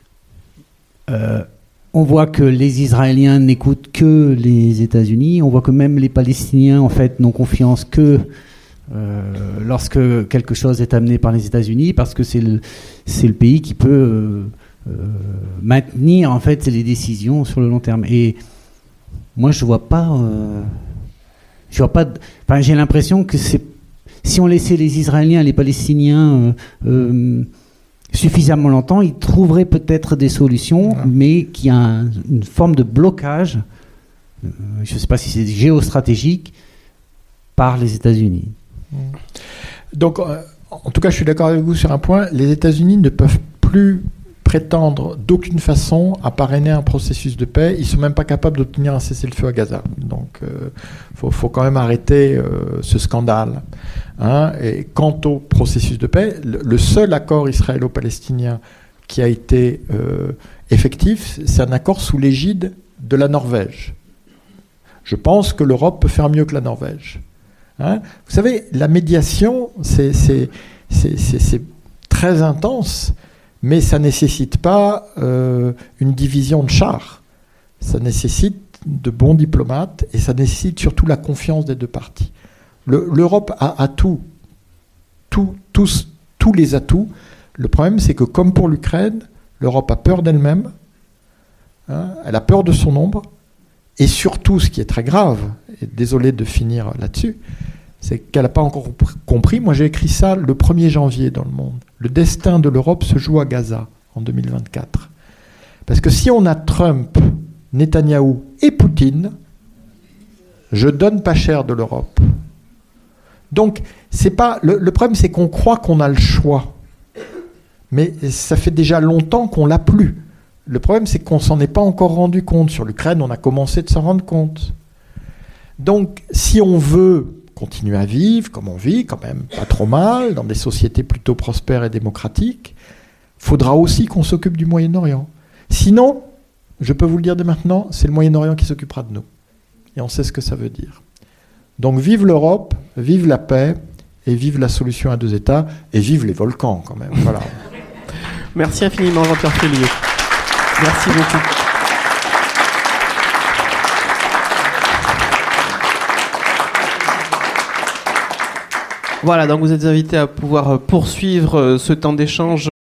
on voit que les Israéliens n'écoutent que les États-Unis. On voit que même les Palestiniens, en fait, n'ont confiance que lorsque quelque chose est amené par les États-Unis, parce que c'est le pays qui peut maintenir, en fait, les décisions sur le long terme. Et moi, je vois pas... Enfin, j'ai l'impression que si on laissait les Israéliens et les Palestiniens suffisamment longtemps, ils trouveraient peut-être des solutions, mais qu'il y a une forme de blocage, je ne sais pas si c'est géostratégique, par les États-Unis. Donc, en tout cas, je suis d'accord avec vous sur un point, les États-Unis ne peuvent plus prétendre d'aucune façon à parrainer un processus de paix. Ils ne sont même pas capables d'obtenir un cessez-le-feu à Gaza. Donc, faut quand même arrêter ce scandale. Hein. Et quant au processus de paix, le seul accord israélo-palestinien qui a été effectif, c'est un accord sous l'égide de la Norvège. Je pense que l'Europe peut faire mieux que la Norvège. Hein. Vous savez, la médiation, c'est très intense, mais ça ne nécessite pas une division de chars. Ça nécessite de bons diplomates et ça nécessite surtout la confiance des deux parties. L'Europe a tout tous les atouts. Le problème, c'est que comme pour l'Ukraine, l'Europe a peur d'elle-même, hein, elle a peur de son ombre, et surtout, ce qui est très grave, et désolé de finir là-dessus, c'est qu'elle n'a pas encore compris. Moi, j'ai écrit ça le 1er janvier dans Le Monde. Le destin de l'Europe se joue à Gaza en 2024. Parce que si on a Trump, Netanyahou et Poutine, je donne pas cher de l'Europe. Donc, c'est pas le problème, c'est qu'on croit qu'on a le choix. Mais ça fait déjà longtemps qu'on l'a plus. Le problème, c'est qu'on s'en est pas encore rendu compte. Sur l'Ukraine, on a commencé de s'en rendre compte. Donc, si on veut continuer à vivre comme on vit, quand même pas trop mal, dans des sociétés plutôt prospères et démocratiques, il faudra aussi qu'on s'occupe du Moyen-Orient. Sinon, je peux vous le dire dès maintenant, c'est le Moyen-Orient qui s'occupera de nous. Et on sait ce que ça veut dire. Donc vive l'Europe, vive la paix, et vive la solution à 2 États, et vive les volcans quand même. Voilà. Merci infiniment Jean-Pierre Felier. Merci beaucoup. Voilà, donc vous êtes invités à pouvoir poursuivre ce temps d'échange